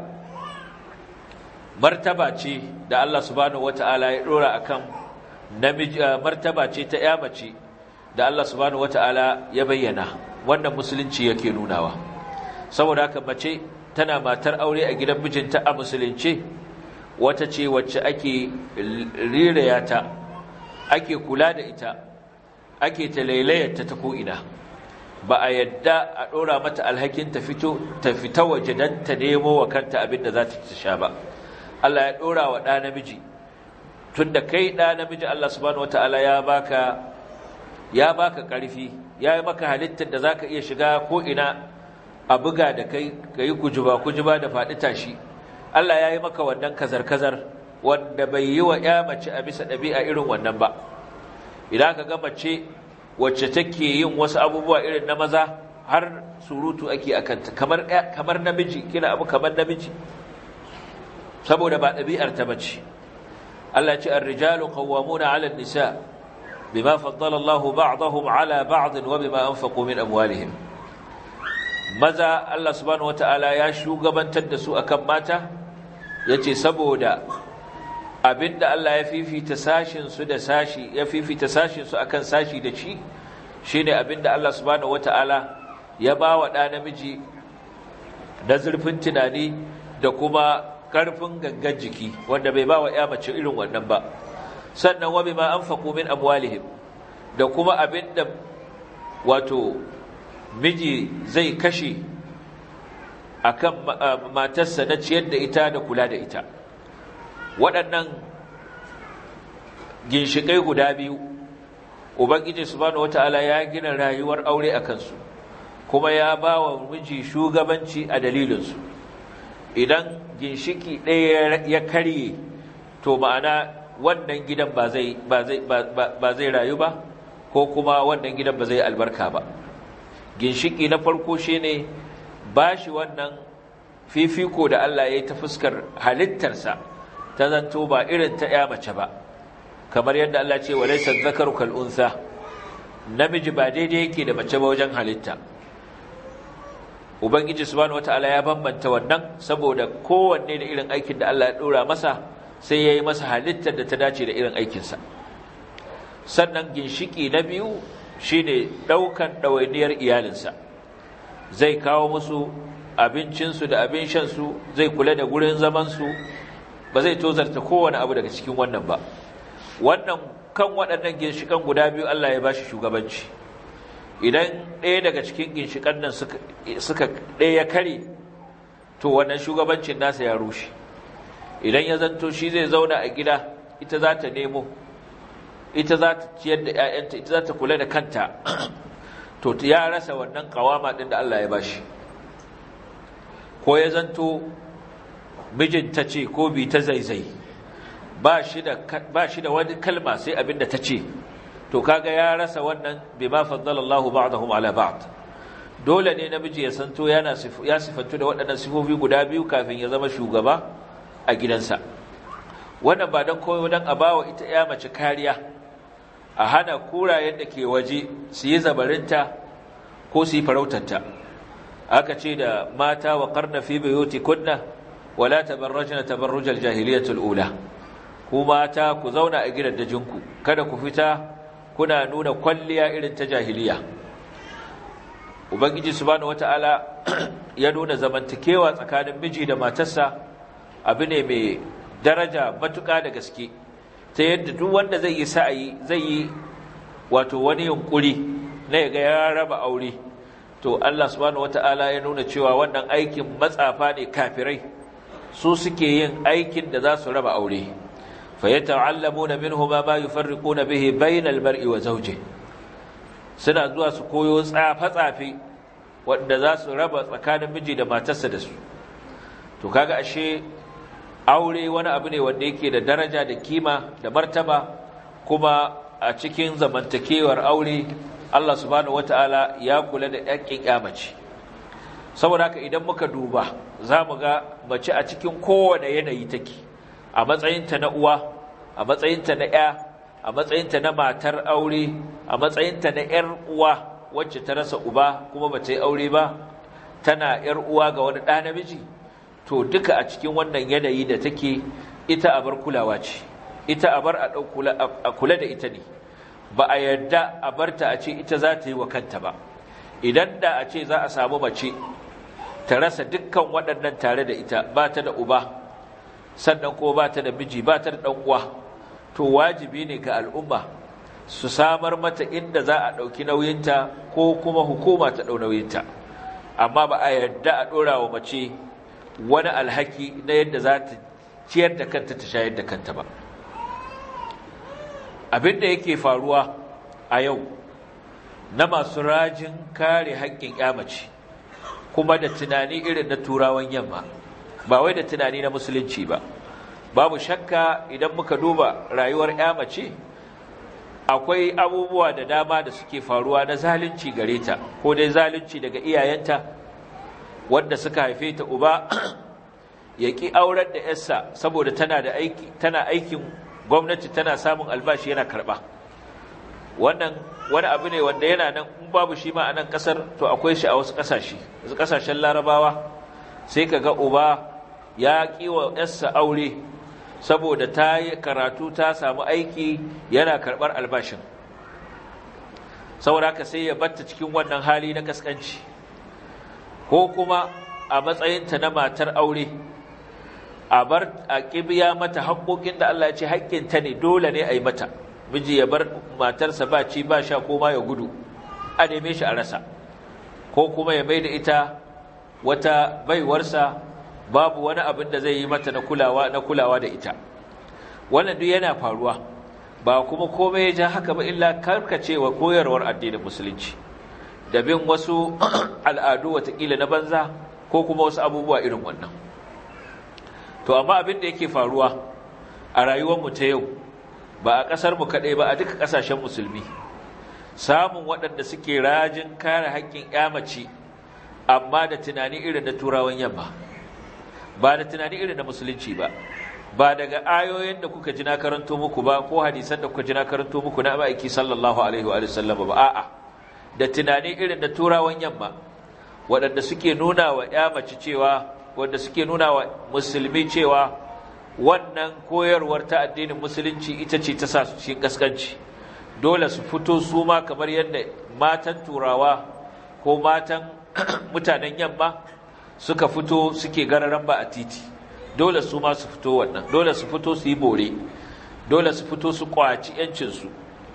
martaba ce da Allah subhanahu wata'ala ya dora akan namiji, martaba ce ta ya mace da Allah subhanahu wata'ala ya bayyana. Wannan musulunci yake nunawa. Saboda haka mace tana matar aure a gidan mijinta a musulunce, wata ce wacce ake riraya ta, ake kula da ita, ake talailayarta ta ko'ina. Ba a yadda a ɗora mata alhakin ta fita waje don ta nemo wa kanta abin da za ta sha ba. Allah ya ɗora wa ɗa namiji, tun da kai ɗa namiji Allah subhanahu wata'ala ya baka ƙarfi, ya yi maka halittar da za ka iya shiga ko'ina a buga da kai, ka yi kujuba da faɗi tashi. Allah ya yi maka wannan kazar-kazar wanda bai yi wa ya mace a bisa ɗabi'a irin wannan ba. Idan ka ga mace wacce take yin wasu abubuwa irin na maza, har surutu ake a kanta, kamar namiji, kina abu kamar namiji, saboda ba ɗabi'ar ta bace. Allah ya ce ar-rijalu qawwamuna 'ala an-nisa bima faddala Allahu ba'dahum 'ala ba'd wa bima anfaqu min amwalihim. Maza Allah subhanahu wata'ala ya shugabantar da su akan mata, yace saboda abinda Allah ya fifita sashin su da sashi, ya fifita sashin su akan sashi da shi, shine abinda Allah subhanahu wata'ala ya bawa da namiji da zurfin tunani da kuma karfin gangan jiki, wanda bai bawa ya mace irin wannan ba. Sannan wa bima anfaqu min amwalihim, da kuma abin da wato miji zai kashe akan matarsa na ciyar da ita da kula da ita. Waɗannan ginshiƙai guda biyu ubangiji subhanahu wata'ala ya gina rayuwar aure a kansu, kuma ya ba wa miji shugabanci a dalilinsu. Idan ginshiki ɗaya ya karye, to ma'ana wannan gidan ba zai rayu ba, ko kuma wannan gidan ba zai albarka ba. Ginshiki na farko shine ba shi wannan fifiko da Allah ya yi ta fuskar halittarsa ta zanto ba irin ta ya mace ba, kamar yadda Allah ce wa laysa dhakaru kal untha, namiji ba daidai yake da mace ba wajen halitta. Ubangiji subhanahu wataala ya bambanta wannan saboda kowanne da irin aikin da Allah ya dora masa, sai yayi masa halittar da ta dace da irin aikinsa. Sannan ginshiki na biyu shine daukan dawainiyar iyalinsa, zai kawo musu abincinsu da abin shansu, zai kula da gurin zamansu, ba zai tozarta kowane abu daga cikin wannan ba. Wannan kan waɗannan ginshikan guda biyu Allah ya bashi shugabanci. Idan ɗaya daga cikin ginshikan nan suka ɗaya ya kare, to wannan shugabancin nasa ya rushe. Idan ya zanto shi zai zauna a gida, ita za ta nemo, ita za ta ciyar da ‘ya'yanta, ita za ta kula da kanta, to ya rasa wannan ƙawama ɗin da Allah ya bashi. Ko ya zanto mijinta ce ko bi ta zaizai, ba shi da wani kalma sai abin da ta ce, to kaga ya rasa wannan bima faddalallahu ba'dahum ala ba'd. Dole ne namiji ya santo ya sifantu da waɗannan sifofi guda biyu kafin ya zama shugaba a gidansa. Wannan ba don koyo don a bawa ita ya mace kariya, a hana kurayen da ke waje su yi zabarinta ko su yi farautarta. Aka ce da mata wa qarna fi buyutikunna wala tabarrajna tabarrujal jahiliyatul ula, ku mata ku zauna a gidajenku, kada ku fita kuna nuna kwalliya irin ta jahiliya. Ubangiji subhanahu wataala ya nuna zamantakewa tsakanin miji da matarsa abu ne mai daraja matuƙa da gaske, ta yadda duk wanda zai yi sa'ayi, zai yi wato wani yunkuri na yaga ya raba aure, to Allah subhanahu wataala ya nuna cewa wannan aikin matsafa ne, kafirai su suke yin aikin da za su raba aure. فيتعلمون منهما ما يفرقون به بين المرء وزوجه, suna zuwa su koyo tsafe-tsafe wanda za su raba tsakanin miji da matarsa da su. To kaga ashe aure wani abu ne wanda yake da daraja da kima da martaba, kuma a cikin zamantakewar aure Allah subhanahu wataala ya kula da haƙƙin ya mace. Saboda haka idan muka duba za mu ga mace a cikin kowane yanayi take, a matsayinta na uwa, a matsayinta na ‘ya, a matsayinta na matar aure, a matsayinta na ‘yar uwa wacce ta rasa uba kuma ba ta yi aure ba, tana ‘yar uwa ga wani ɗa namiji, to duka a cikin wannan yanayi da take, ita abar kulawa ce, ita abar a kula da ita ne, ba a yarda a barta a ce ita za ta yi wa kanta ba. Idan da a ce za a samu mace ta rasa dukkan waɗannan tare da ita, ba ta da uba, sannan ko ba ta da miji, ba ta da ɗan uwa, to wajibi ne ga al'umma su samar mata inda za a ɗauki nauyinta ko kuma hukuma ta ɗau nauyinta. Amma ba a yarda a ɗora wa mace wani alhaki na yadda za ta ciyar da kanta ta shayar da kanta ba. Abin da yake faruwa a yau na masu rajin kare haƙƙin ya mace, kuma da tunani irin na turawan yamma, ba wai da tunani na musulunci ba. Babu shakka idan muka duba rayuwar ya mace, akwai abubuwa da dama da suke faruwa na zalunci gare ta, ko dai zalunci daga iyayenta wanda suka haife ta, uba ya ƙi aurar da yarsa saboda tana aikin gwamnati, tana samun albashi yana karɓa. Wannan wani abu ne wanda yana nan, in babu shi ma a nan ƙasar, to akwai shi a wasu ƙasashe, wasu ƙasashen Larabawa, sai ka ga uba ya ƙi wa yarsa aure saboda ta yi karatu, ta samu aiki, yana karɓar albashin, saboda haka sai ya batta cikin wannan hali na kaskanci. Ko kuma a matsayinta na matar aure, a bar a kibiya mata haƙoƙin da Allah ya ce haƙƙinta ne, dole ne a yi mata, miji ya bar matarsa ba ci ba sha ko ma ya gudu a neme shi a rasa, ko kuma ya mai da ita wata baiwarsa babu wani abin da zai yi mata na kulawa da ita. Wannan duk yana faruwa, ba kuma komai ya ja haka ba illa karkacewa koyarwar addinin musulunci da bin wasu al'adu watakila na banza ko kuma wasu abubuwa irin wannan. To amma abin da yake faruwa a rayuwarmu ta yau, ba a ƙasarmu kaɗai ba, a duka ƙasashen musulmi, samun waɗanda suke rajin kare haƙƙin ƴa mace amma da tunani irin da turawan yamma, ba da tunani irin da musulunci ba, ba daga ayoyin da kuka ji na karanto muku ba ko hadisan da kuka ji na karanto muku na ma'aiki sallallahu alaihi wa sallam ba, a'a da tunani irin da turawan yamma waɗanda suke nuna wa ƴa mace cewa, wanda suke nuna wa musulmi cewa wannan koyarwar ta addinin musulunci ita ce ta sa su cikin kaskanci, dole su fito su ma kamar yadda matan turawa ko matan mutanen yamma suka fito suke gararan ba a titi, dole su ma su fito wannan, dole su fito su yi bore, dole su fito su kwaci yancinsu.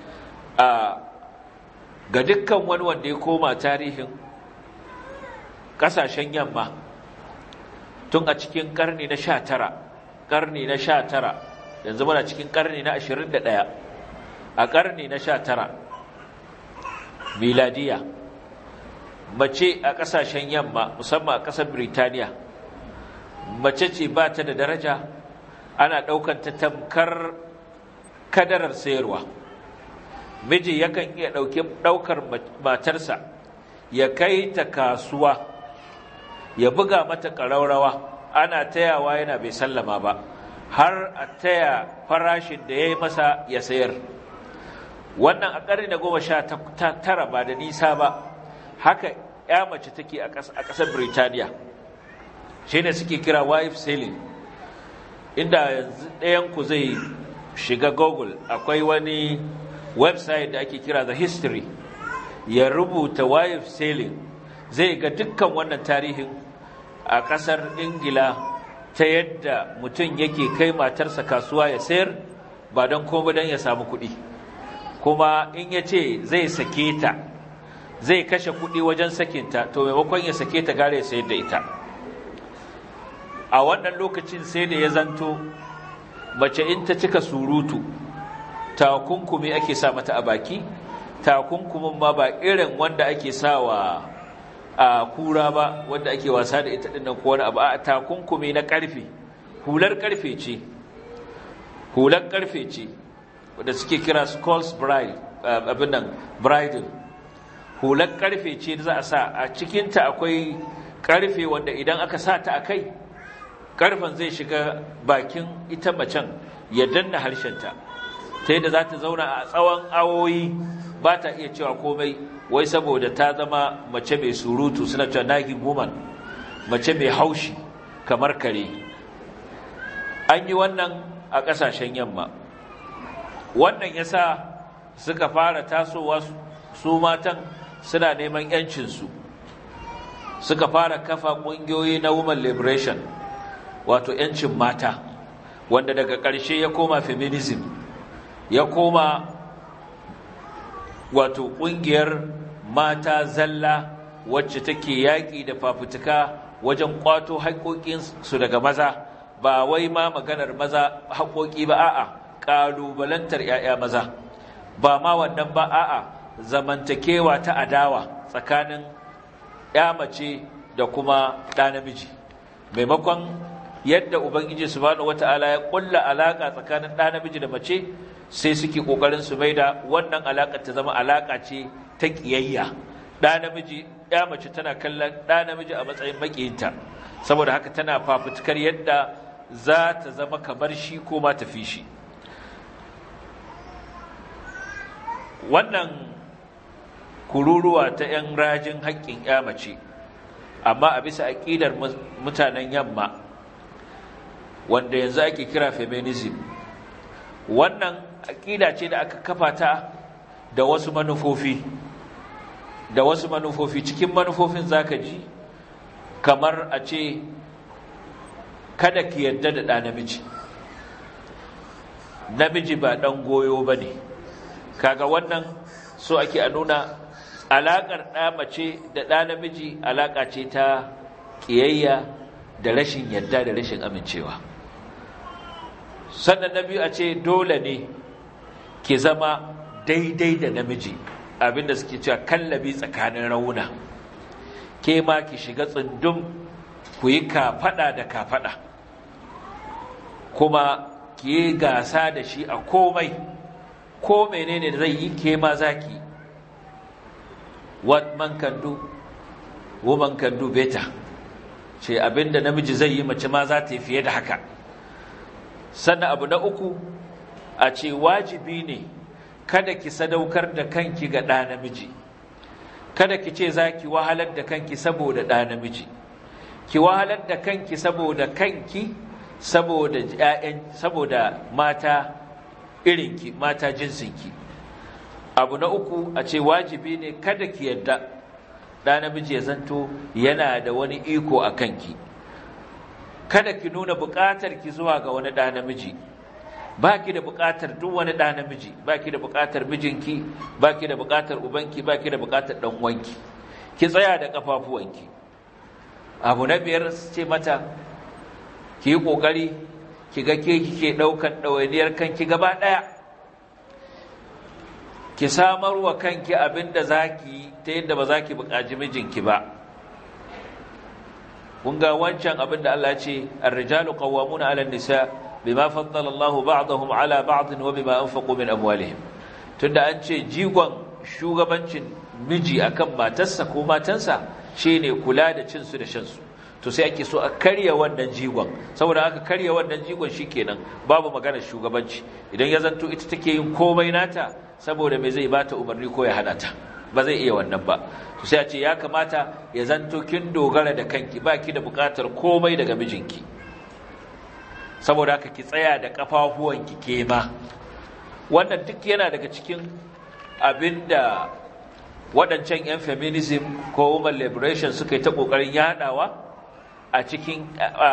Ga dukkan wani wanda ya koma tarihin ƙasashen yamma tun a cikin ƙarni na 19, yanzu muna cikin ƙarni na 21, a ƙarni na 19 miladiya, mace a ƙasashen yamma musamman a ƙasar Birtaniya, mace ce ba ta da daraja, ana ɗaukar ta tamkar kadarar sayarwa. Miji yakan iya ɗaukar matarsa ya kai ta kasuwa, ya buga mata ƙaraurawa, ana tayawa yana bai sallama ba, har a taya farashin da ya yi masa ya sayar. Wannan a ƙarni na 19 ba da nisa ba, haka ya mace take a ƙasar Birtaniya, shi ne suke kira wife selling, inda yanzu ɗayanku zai shiga Google, akwai wani website da ake kira The History, ya rubuta wife selling, zai ga dukkan wannan tarihin a ƙasar Ingila ta yadda mutum yake kai matarsa kasuwa ya sayar ba don komai don ya samu kuɗi, kuma in ya ce zai sake ta, zai kashe kuɗi wajen sakinta, to maimakon ya sake ta gare ya sayar da ita. A wannan lokacin sai da ya zanto mace in ta cika surutu, takunkumi ake sa mata a baki, takunkumin ma ba irin wanda ake sawa a kura ba, wanda ake wasa da ita dinnan ko wani abu, a takunkumi na karfe, hular karfe ce wanda suke kira skulls bridle, bridle, hular karfe ce da za a sa a cikinta, akwai karfe wanda idan aka sa ta a kai, karfen zai shiga bakin ita macen ya danna harshenta, ta yadda za ta zauna a tsawon awoyi ba ta iya cewa komai, wai saboda ta zama mace mai surutu, suna cewa nagging woman, mace mai haushi kamar kare. An yi wannan a ƙasashen yamma. Wannan yasa suka fara tasowa su matan suna neman ‘yancinsu, suka fara kafa ƙungiyoyi na women liberation, wato ‘yancin mata, wanda daga ƙarshe ya koma feminism, ya koma wato ƙungiyar mata zalla wacce take yaƙi da fafutuka wajen ƙwato haƙoƙinsu daga maza, ba wai ma maganar maza haƙoƙi ba, a'a ƙalubalantar ‘ya'ya maza, ba ma wannan ba, a'a zamantakewa ta adawa tsakanin ‘ya mace da kuma ɗa namiji, maimakon yadda Ubangiji subhanahu wata'ala ya ƙulla alaƙa tsakanin ɗa namiji da mace, sai suke ƙoƙarin su maida wannan alaƙa ta zama alaƙa ce ta ƙiyayya. Ɗa namiji, ya mace tana kallon ɗa namiji a matsayin maƙiyinta, saboda haka tana fafutukar yadda za ta zama kamar shi ko ma tafi shi. Wannan kururuwa ta ‘yan rajin haƙƙin ya mace, amma a bisa aƙidar mutanen yamma, wanda yanzu ake kira feminism, wannan aƙida ce da aka kafa ta da wasu manufofi, cikin manufofin zaka ji kamar a ce kada ki yarda da ɗa namiji ba ɗan goyo ba ne, kaga wannan so ake a nuna alaƙar ɗa mace da ɗa namiji alaƙa ce ta ƙiyayya da rashin yadda da rashin amincewa. Sannan na biyu a ce dole ne ki zama daidai da namiji, abinda suke cewa kallabi tsakanin rauna, ke ma ki shiga tsundum ku yi kafaɗa da kafaɗa, kuma ki yi gasa da shi a komai, ko menene zai yi ke ma za ki. What man can do, woman can do better. Ce abinda namiji zai yi mace ma za ta yi fiye da haka. Sannan abu na uku a ce wajibi ne kada ki sadaukar da kanki ga ɗa namiji, kada ki ce za ki wahalar da kanki saboda ɗa namiji, ki wahalar da kanki saboda kanki, saboda mata irinki, mata jinsinki. Abu na uku a ce wajibi ne kada ki yadda ɗa namiji ya zanto yana da wani iko a kanki, kada ki nuna buƙatar ki zuwa ga wani ɗa namiji. Ba ki da buƙatar duk wani ɗa namiji, ba ki da buƙatar mijinki, ba ki da buƙatar ubanki, ba ki da buƙatar ɗan uwanki. Ki tsaya da ƙafafuwanki. Abu na biyar ce mata ki yi ƙoƙari ki ga ke kike ɗaukan ɗawainiyar kanki gaba ɗaya, ki samar wa kanki abin da za ki yi ta yadda ba za ki buƙaci mijinki ba. Kun ga wancan abin da Allah ce ar-rijalu qawwamuna 'ala an-nisa bima faddala Allahu ba'dahum 'ala ba'd wa bima anfaqu min amwalihim. Tunda an ce jigon shugabancin miji akan matarsa ko matansa shine kula da cin su da shan su, to sai ake so a karya wannan jigon. Saboda aka karya wannan jigon shikenan babu maganar shugabanci. Idan ya zanto ita take yin komai nata, saboda me zai bata umarni ko ya hada ta? Ba zai iya wannan ba. To sai a ce ya kamata ya zanto kin dogara da kanki, baki da bukatar komai daga mijinki. Saboda haka ki tsaya da kafafuwanki ke ma. Wannan duk yana daga cikin abinda waɗancan 'yan feminism ko women liberation suka yi ta ƙoƙarin yaɗawa a cikin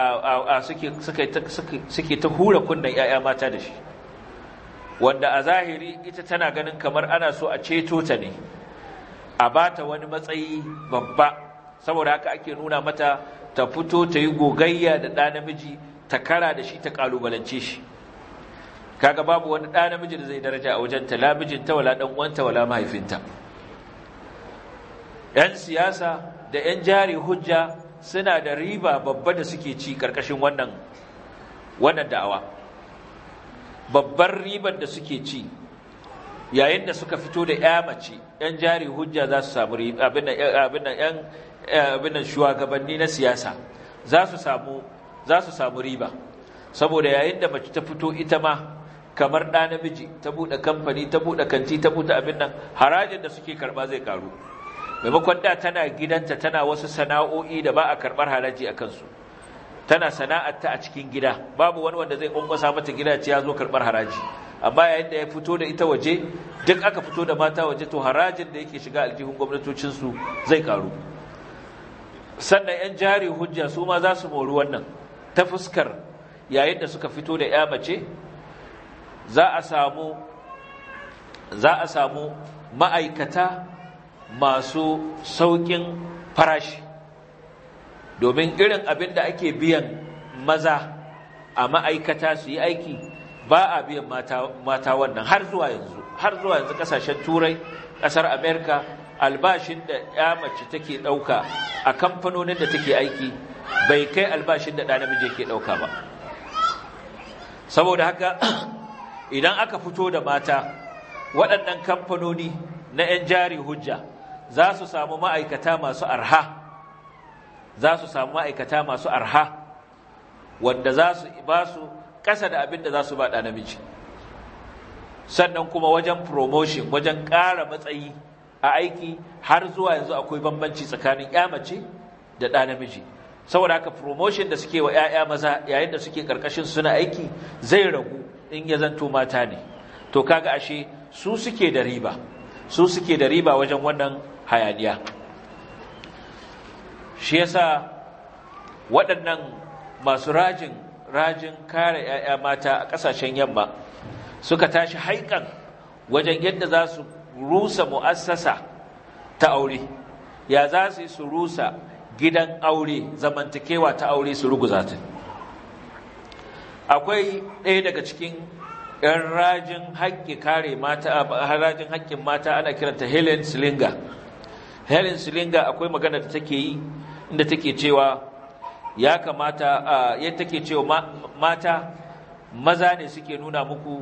suke ta hura kunnen 'ya'ya mata da shi, wanda a zahiri ita tana ganin kamar ana so a ceto ta ne, a bata wani matsayi babba. Saboda haka ake nuna mata ta fito ta yi gogayya da ɗa namiji, ta kara da shi, ta ƙalubalance shi. Kaga babu wani ɗa namiji da zai daraja a wajenta, la mijinta wala ɗan uwanta wala mahaifinta. 'Yan siyasa da 'yan jari hujja suna da riba babba da suke ci ƙarƙashin wannan da'awa. Babbar ribar da suke ci yayin da suka fito da 'ya mace, 'yan jari hujja za su samu riba, abin nan shugabanni na siyasa za su samu riba, saboda yayin da mace ta fito ita ma kamar ɗa namiji, ta buɗe kamfani, ta buɗe kanti, ta buɗe abin nan, harajin da suke karɓa zai ƙaru. Maimakon da tana gidanta tana wasu sana'o'i da ba a karɓar haraji a kansu, tana sana'arta a cikin gida, babu wani wanda zai ƙwanƙwasa mata gida ce ya zo karɓar haraji. Amma yayin da ya fito da ita waje, duk aka fito da mata waje, to harajin da yake shiga aljihun gwamnatocinsu zai ƙaru. Sannan 'yan jari hujja su ma za su mori wannan ta fuskar yayin da suka fito da 'ya mace, za a samu ma'aikata masu sauƙin farashi, domin irin abin da ake biyan maza a ma'aikata su yi aiki ba a biyan mata wannan har zuwa yanzu ƙasashen turai, ƙasar amerika, albashin da ya mace take ɗauka a kamfanonin da take aiki bai kai albashin da ɗa namiji ke ɗauka ba. Saboda haka idan aka fito da mata, waɗannan kamfanoni na 'yan jari hujja za su samu ma'aikata masu arha, wanda za su ba su ƙasa da abin da za su ba ɗa namiji. Sannan kuma wajen promotion, wajen ƙara matsayi a aiki, har zuwa yanzu akwai bambanci tsakanin 'ya mace da ɗa namiji. Saboda haka promotion da suke wa 'ya'ya maza yayin da suke ƙarƙashin suna aiki zai ragu in ya zanto mata ne. To kaga ashe su suke da riba wajen wannan hayaniya. Shi yasa waɗannan masu rajin kare 'ya'ya mata a ƙasashen yamma suka tashi haikan wajen yadda za su rusa mu'assasa ta aure, ya za su yi su rusa gidan aure, zamantakewa ta aure su ruguza ta. Akwai ɗaya daga cikin 'yan rajin haƙƙi kare mata, rajin haƙƙin mata, ana kiranta Helen Slinger. Helen Slinger akwai magana da take yi inda take cewa ya kamata, yadda take cewa mata, maza ne suke nuna muku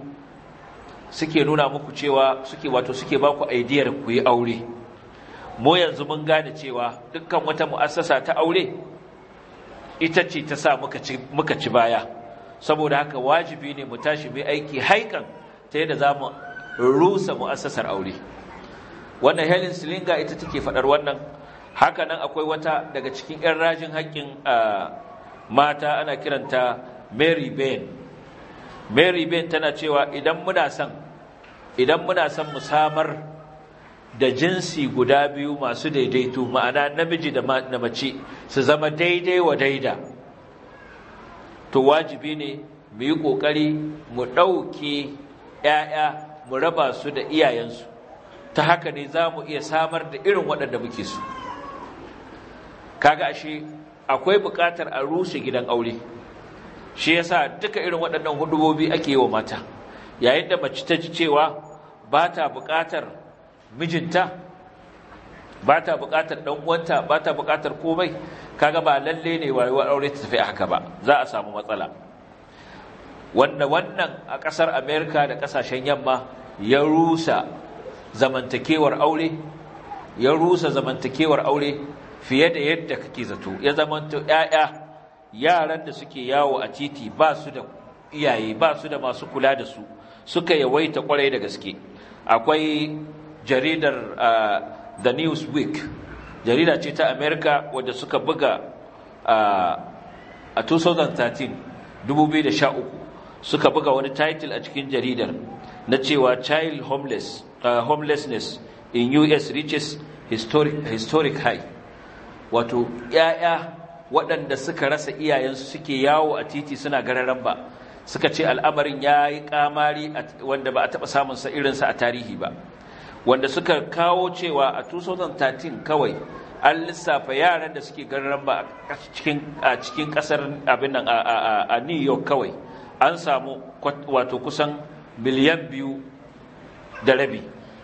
cewa suke ba ku aidiyar ku yi aure. Mu yanzu mun gane cewa dukkan wata mu'assasa ta aure ita ce ta sa muka ci baya, saboda haka wajibi ne mu tashi mai aiki haikan ta yadda za mu rusa mu'assasar aure. Wannan Helen Slinger ita take faɗar wannan. Haka nan akwai wata daga cikin 'yan rajin haƙƙin mata, ana kiranta Mary Bain. Mary Bain tana cewa idan muna son mu samar da jinsi guda biyu masu daidaito, ma'ana namiji da mace su zama daidai wa daida, to wajibi ne mu yi ƙoƙari mu ɗauke 'ya'ya mu raba su da iyayensu. Ta haka ne za mu iya samar da irin waɗanda muke so. Kaga ashe akwai buƙatar a rushe gidan aure. Shi yasa duka irin waɗannan hudubobi ake yi wa mata. Yayin da mace ta ji cewa ba ta buƙatar mijinta, ba ta buƙatar ɗan uwanta, ba ta buƙatar komai, kaga ba lalle ne wayewar aure ta tafi haka ba, za a samu matsala. Wannan a ƙasar Amerika da ƙasashen yamma ya rusa zamantakewar aure fiye da yadda kake zato. Ya zamanto yaran da suke yawo a titi ba su da iyaye, ba su da masu kula da su, suka yawaita kwarai da gaske. Akwai jaridar The Newsweek, jarida ce ta America wadda suka buga a 2013 suka buga wani title a cikin jaridar na cewa child homelessness in US reaches historic high. Wato ‘ya'ya waɗanda suka rasa iyayensu suke yawo a titi suna gararan ba, suka ce al'amarin ya yi ƙamari wanda ba a taɓa samunsa irinsa a tarihi ba, wanda suka kawo cewa a 2013 kawai an lissafa yaran da suke gararan ba a cikin ƙasar abin nan a New York kawai an samu wato kusan miliyan 2.5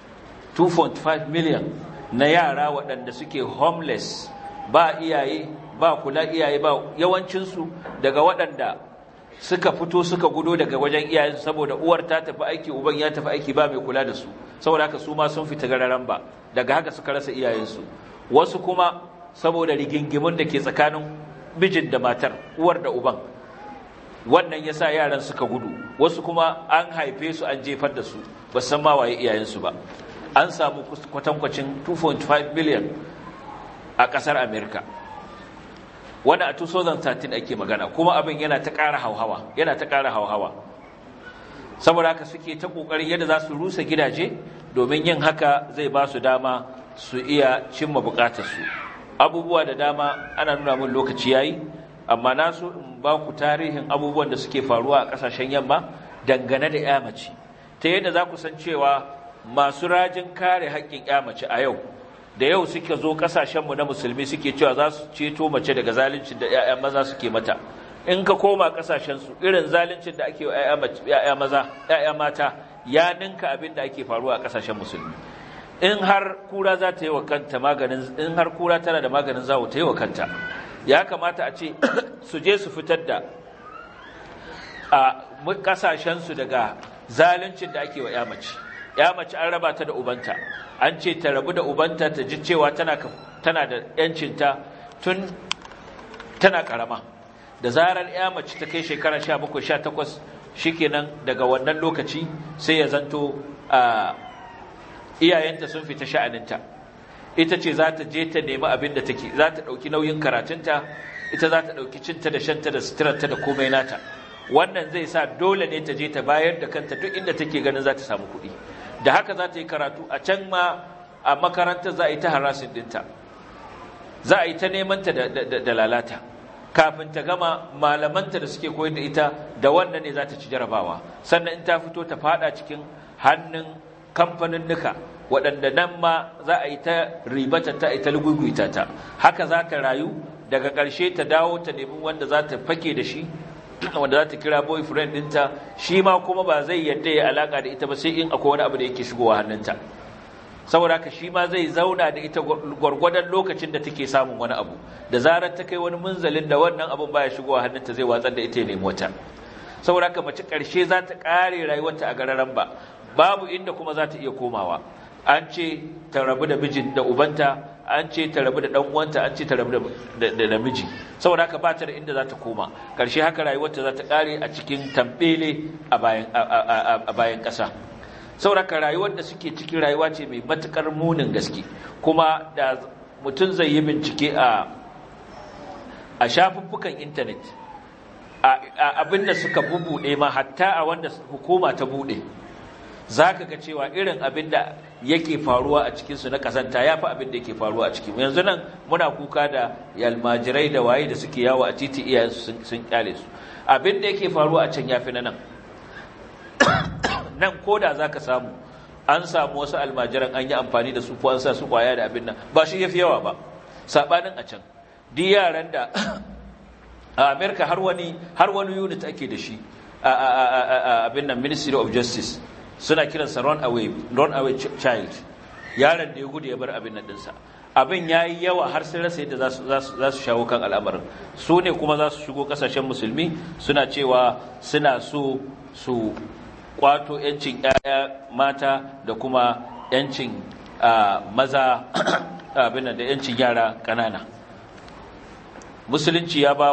2.5 million na yara waɗanda suke homeless, ba iyaye, ba kula iyaye, ba yawancinsu daga waɗanda suka fito suka gudo daga wajen iyayensu saboda uwar ta tafi aiki, uban ya tafi aiki, ba mai kula da su, saboda haka su ma sun fita gararan ba, daga haka suka rasa iyayensu. Wasu kuma saboda rigingimun da ke tsakanin mijin da matar, uwar da uban, wannan ya sa yaran suka gudu. Wasu kuma an haife su an jefar da su, ba san ma waye iyayensu ba. An samu kwatankwacin 2.5 million a ƙasar Amerika. Wani a 2013 ake magana, kuma abin yana ta ƙara hauhawa. Saboda haka suke ta ƙoƙarin yadda za su rusa gidaje, domin yin haka zai ba su dama su iya cimma buƙatarsu. Abubuwa da dama ana nuna mun lokaci yayi, amma na so in ba ku tarihin abubuwan da suke faruwa a ƙasashen yamma dangane da ƴa mace, ta yadda za ku san cewa masu rajin kare haƙƙin ƴa mace a yau da yau suke zo ƙasashenmu na musulmi suke cewa za su ceto mace daga zaluncin da ƴaƴa maza suke mata. In ka koma ƙasashensu, irin zaluncin da ake wa ƴaƴa mata ya ninka abin da ake faruwa a ƙasashen musulmi. In har kura za ta yi wa kanta maganin, in har kura tana da maganin zawo ta yi wa kanta, ya kamata a ce su je su fitar da a ƙasashensu daga zaluncin da ake wa ƴa mace. Ya mace an raba ta da ubanta, an ce ta rabu da ubanta, ta ji cewa tana da yancinta tun tana karama. Da zarar ya mace ta kai shekara 17-18 shikenan, daga wannan lokaci sai ya zanto iyayenta sun fita sha'aninta. Ita ce za ta je ta nemi abin da take, za ta ɗauki nauyin karatunta, ita za ta ɗauki cinta da shanta da suturarta da komai nata. Wannan zai sa dole ne ta je ta bayar da kanta duk inda take ganin za ta samu kuɗi. Da haka za ta yi karatu a can ma a makaranta, za a yi ta harasin ɗinta, za a yi ta nemanta da lalata. Kafin ta gama, malamanta da suke koyar da ita da wannan ne za ta ci jarabawa. Sannan in ta fito ta fada cikin hannun kamfanin nuka waɗanda nan ma za a yi ta ribata ta ita luguguita ta, haka za ta rayu daga ƙarshe ta dawo ta nemi wanda za ta fake da shi, wanda za ta kira boyfriend ɗinta, shi ma kuma ba zai yadda ya alaƙa da ita ba sai in akwai wani abu da yake shigowa hannunta. Saboda haka shi ma zai zauna da ita gwargwadon lokacin da take samun wani abu, da zarar ta kai wani munzalin da wannan abun baya shigowa hannunta zai watsar da ita ya nemi wata. Saboda haka mace ƙarshe za ta ƙare rayuwarta a gararan ba, babu inda kuma za ta iya komawa. An ce ta rabu da mijin da ubanta, an ce ta rabu da ɗan uwanta, an ce ta rabu da namiji. Saboda haka ba ta da inda za ta koma. Ƙarshe haka rayuwarta za ta ƙare a cikin tambele a bayan ƙasa. Saboda haka rayuwar da suke cikin rayuwa ce mai matuƙar munin gaske. Kuma da mutum zai yi bincike a shafuffukan intanet, abin da suka bubuɗe ma hatta a wanda hukuma ta buɗe, za ka ga cewa irin abin da yake faruwa a cikinsu na ƙazanta ya fi abin da yake faruwa a cikin. Yanzu nan muna kuka da almajirai da waye da suke yawo a titi, iyayensu sun kyale su. Abin da yake faruwa a can ya fi na nan. Nan ko da za ka samu an samu wasu almajiran an yi amfani da su ko an sa su kwaya da abin nan, ba shi ya fi yawa ba saɓanin a can. Duk yaran da a Amerika har wani unit ake da shi abin nan, Ministry of Justice, suna kiransa run away child, yaron da ya gudu ya bar abin nan dinsa. Abin yayi yawa har sai rasa yadda za su shawo kan al'amarin. Su ne kuma za su shigo kasashen musulmi suna cewa suna so su kwato yancin ƴaƴa mata da kuma yancin maza abin da yancin yara ƙanana. Musulunci ya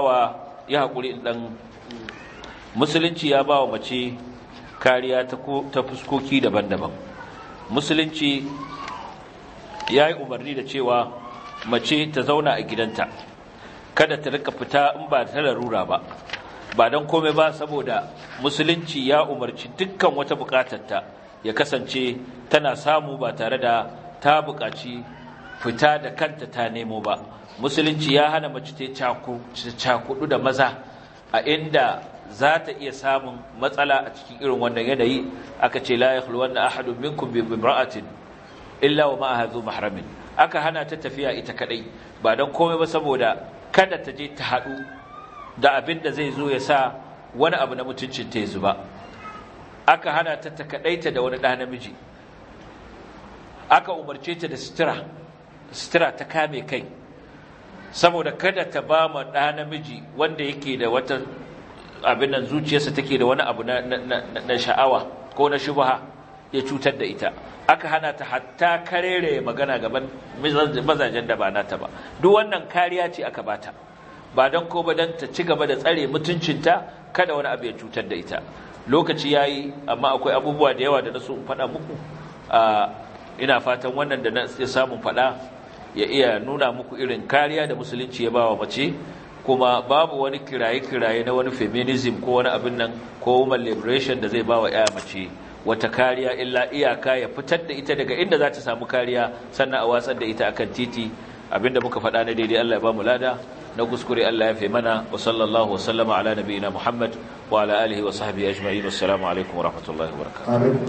bawa mace kariya ta fuskoki daban-daban. Musulunci ya yi umarni da cewa mace ta zauna a gidanta, kada ta rika fita in ba ta larura ba don komai ba, saboda musulunci ya umarci dukkan wata bukatarta ya kasance tana samu ba tare da ta bukaci fita da kanta ta nemo ba. Musulunci ya hana mace ta cakudu da maza a inda za ta iya samun matsala a cikin irin wannan yanayi. Aka ce la yakhluwanna ahadun minkum bi imra'atin illa wa ma'aha dhu mahramin. Aka hana ta tafiya ita kadai ba don komai ba saboda kada ta je ta hadu da abin da zai zo ya sa wani abu na mutuncin ta zuba. Aka hana ta ta kadaita da wani ɗa namiji. Aka umarce ta da sutura ta kame kai, saboda kada ta ba ma ɗa namiji wanda yake da wata abin nan zuciyarsa take da wani abu na sha'awa ko na shubha ya cutar da ita. Aka hana ta hatta karere magana gaban mazajen da ba nata ba. Duk wannan kariya ce aka bata, ba don ko ba don ta ci gaba da tsare mutuncinta, kada wani abu ya cutar da ita. Lokaci yayi, amma akwai abubuwa da yawa da na so in faɗa muku. Ina fatan wannan da na samun faɗa ya iya nuna muku irin kariya da musulunci ya bawa mace, kuma babu wani kiraye-kiraye na wani feminism ko wani abin nan ko woman liberation da zai bawa ya mace wata kariya illa iyaka ya fitar da ita daga inda za ta samu kariya, sannan a watsar da ita akan titi. Abinda muka faɗa na daidai Allah ya ba mu lada, na kuskure Allah ya fi mana. Wa sallallahu wa sallama ala nabiyina Muhammad wa ala alihi wa sahbihi ajma'in. Assalamu alaikum wa rahmatullahi wa barakatuh.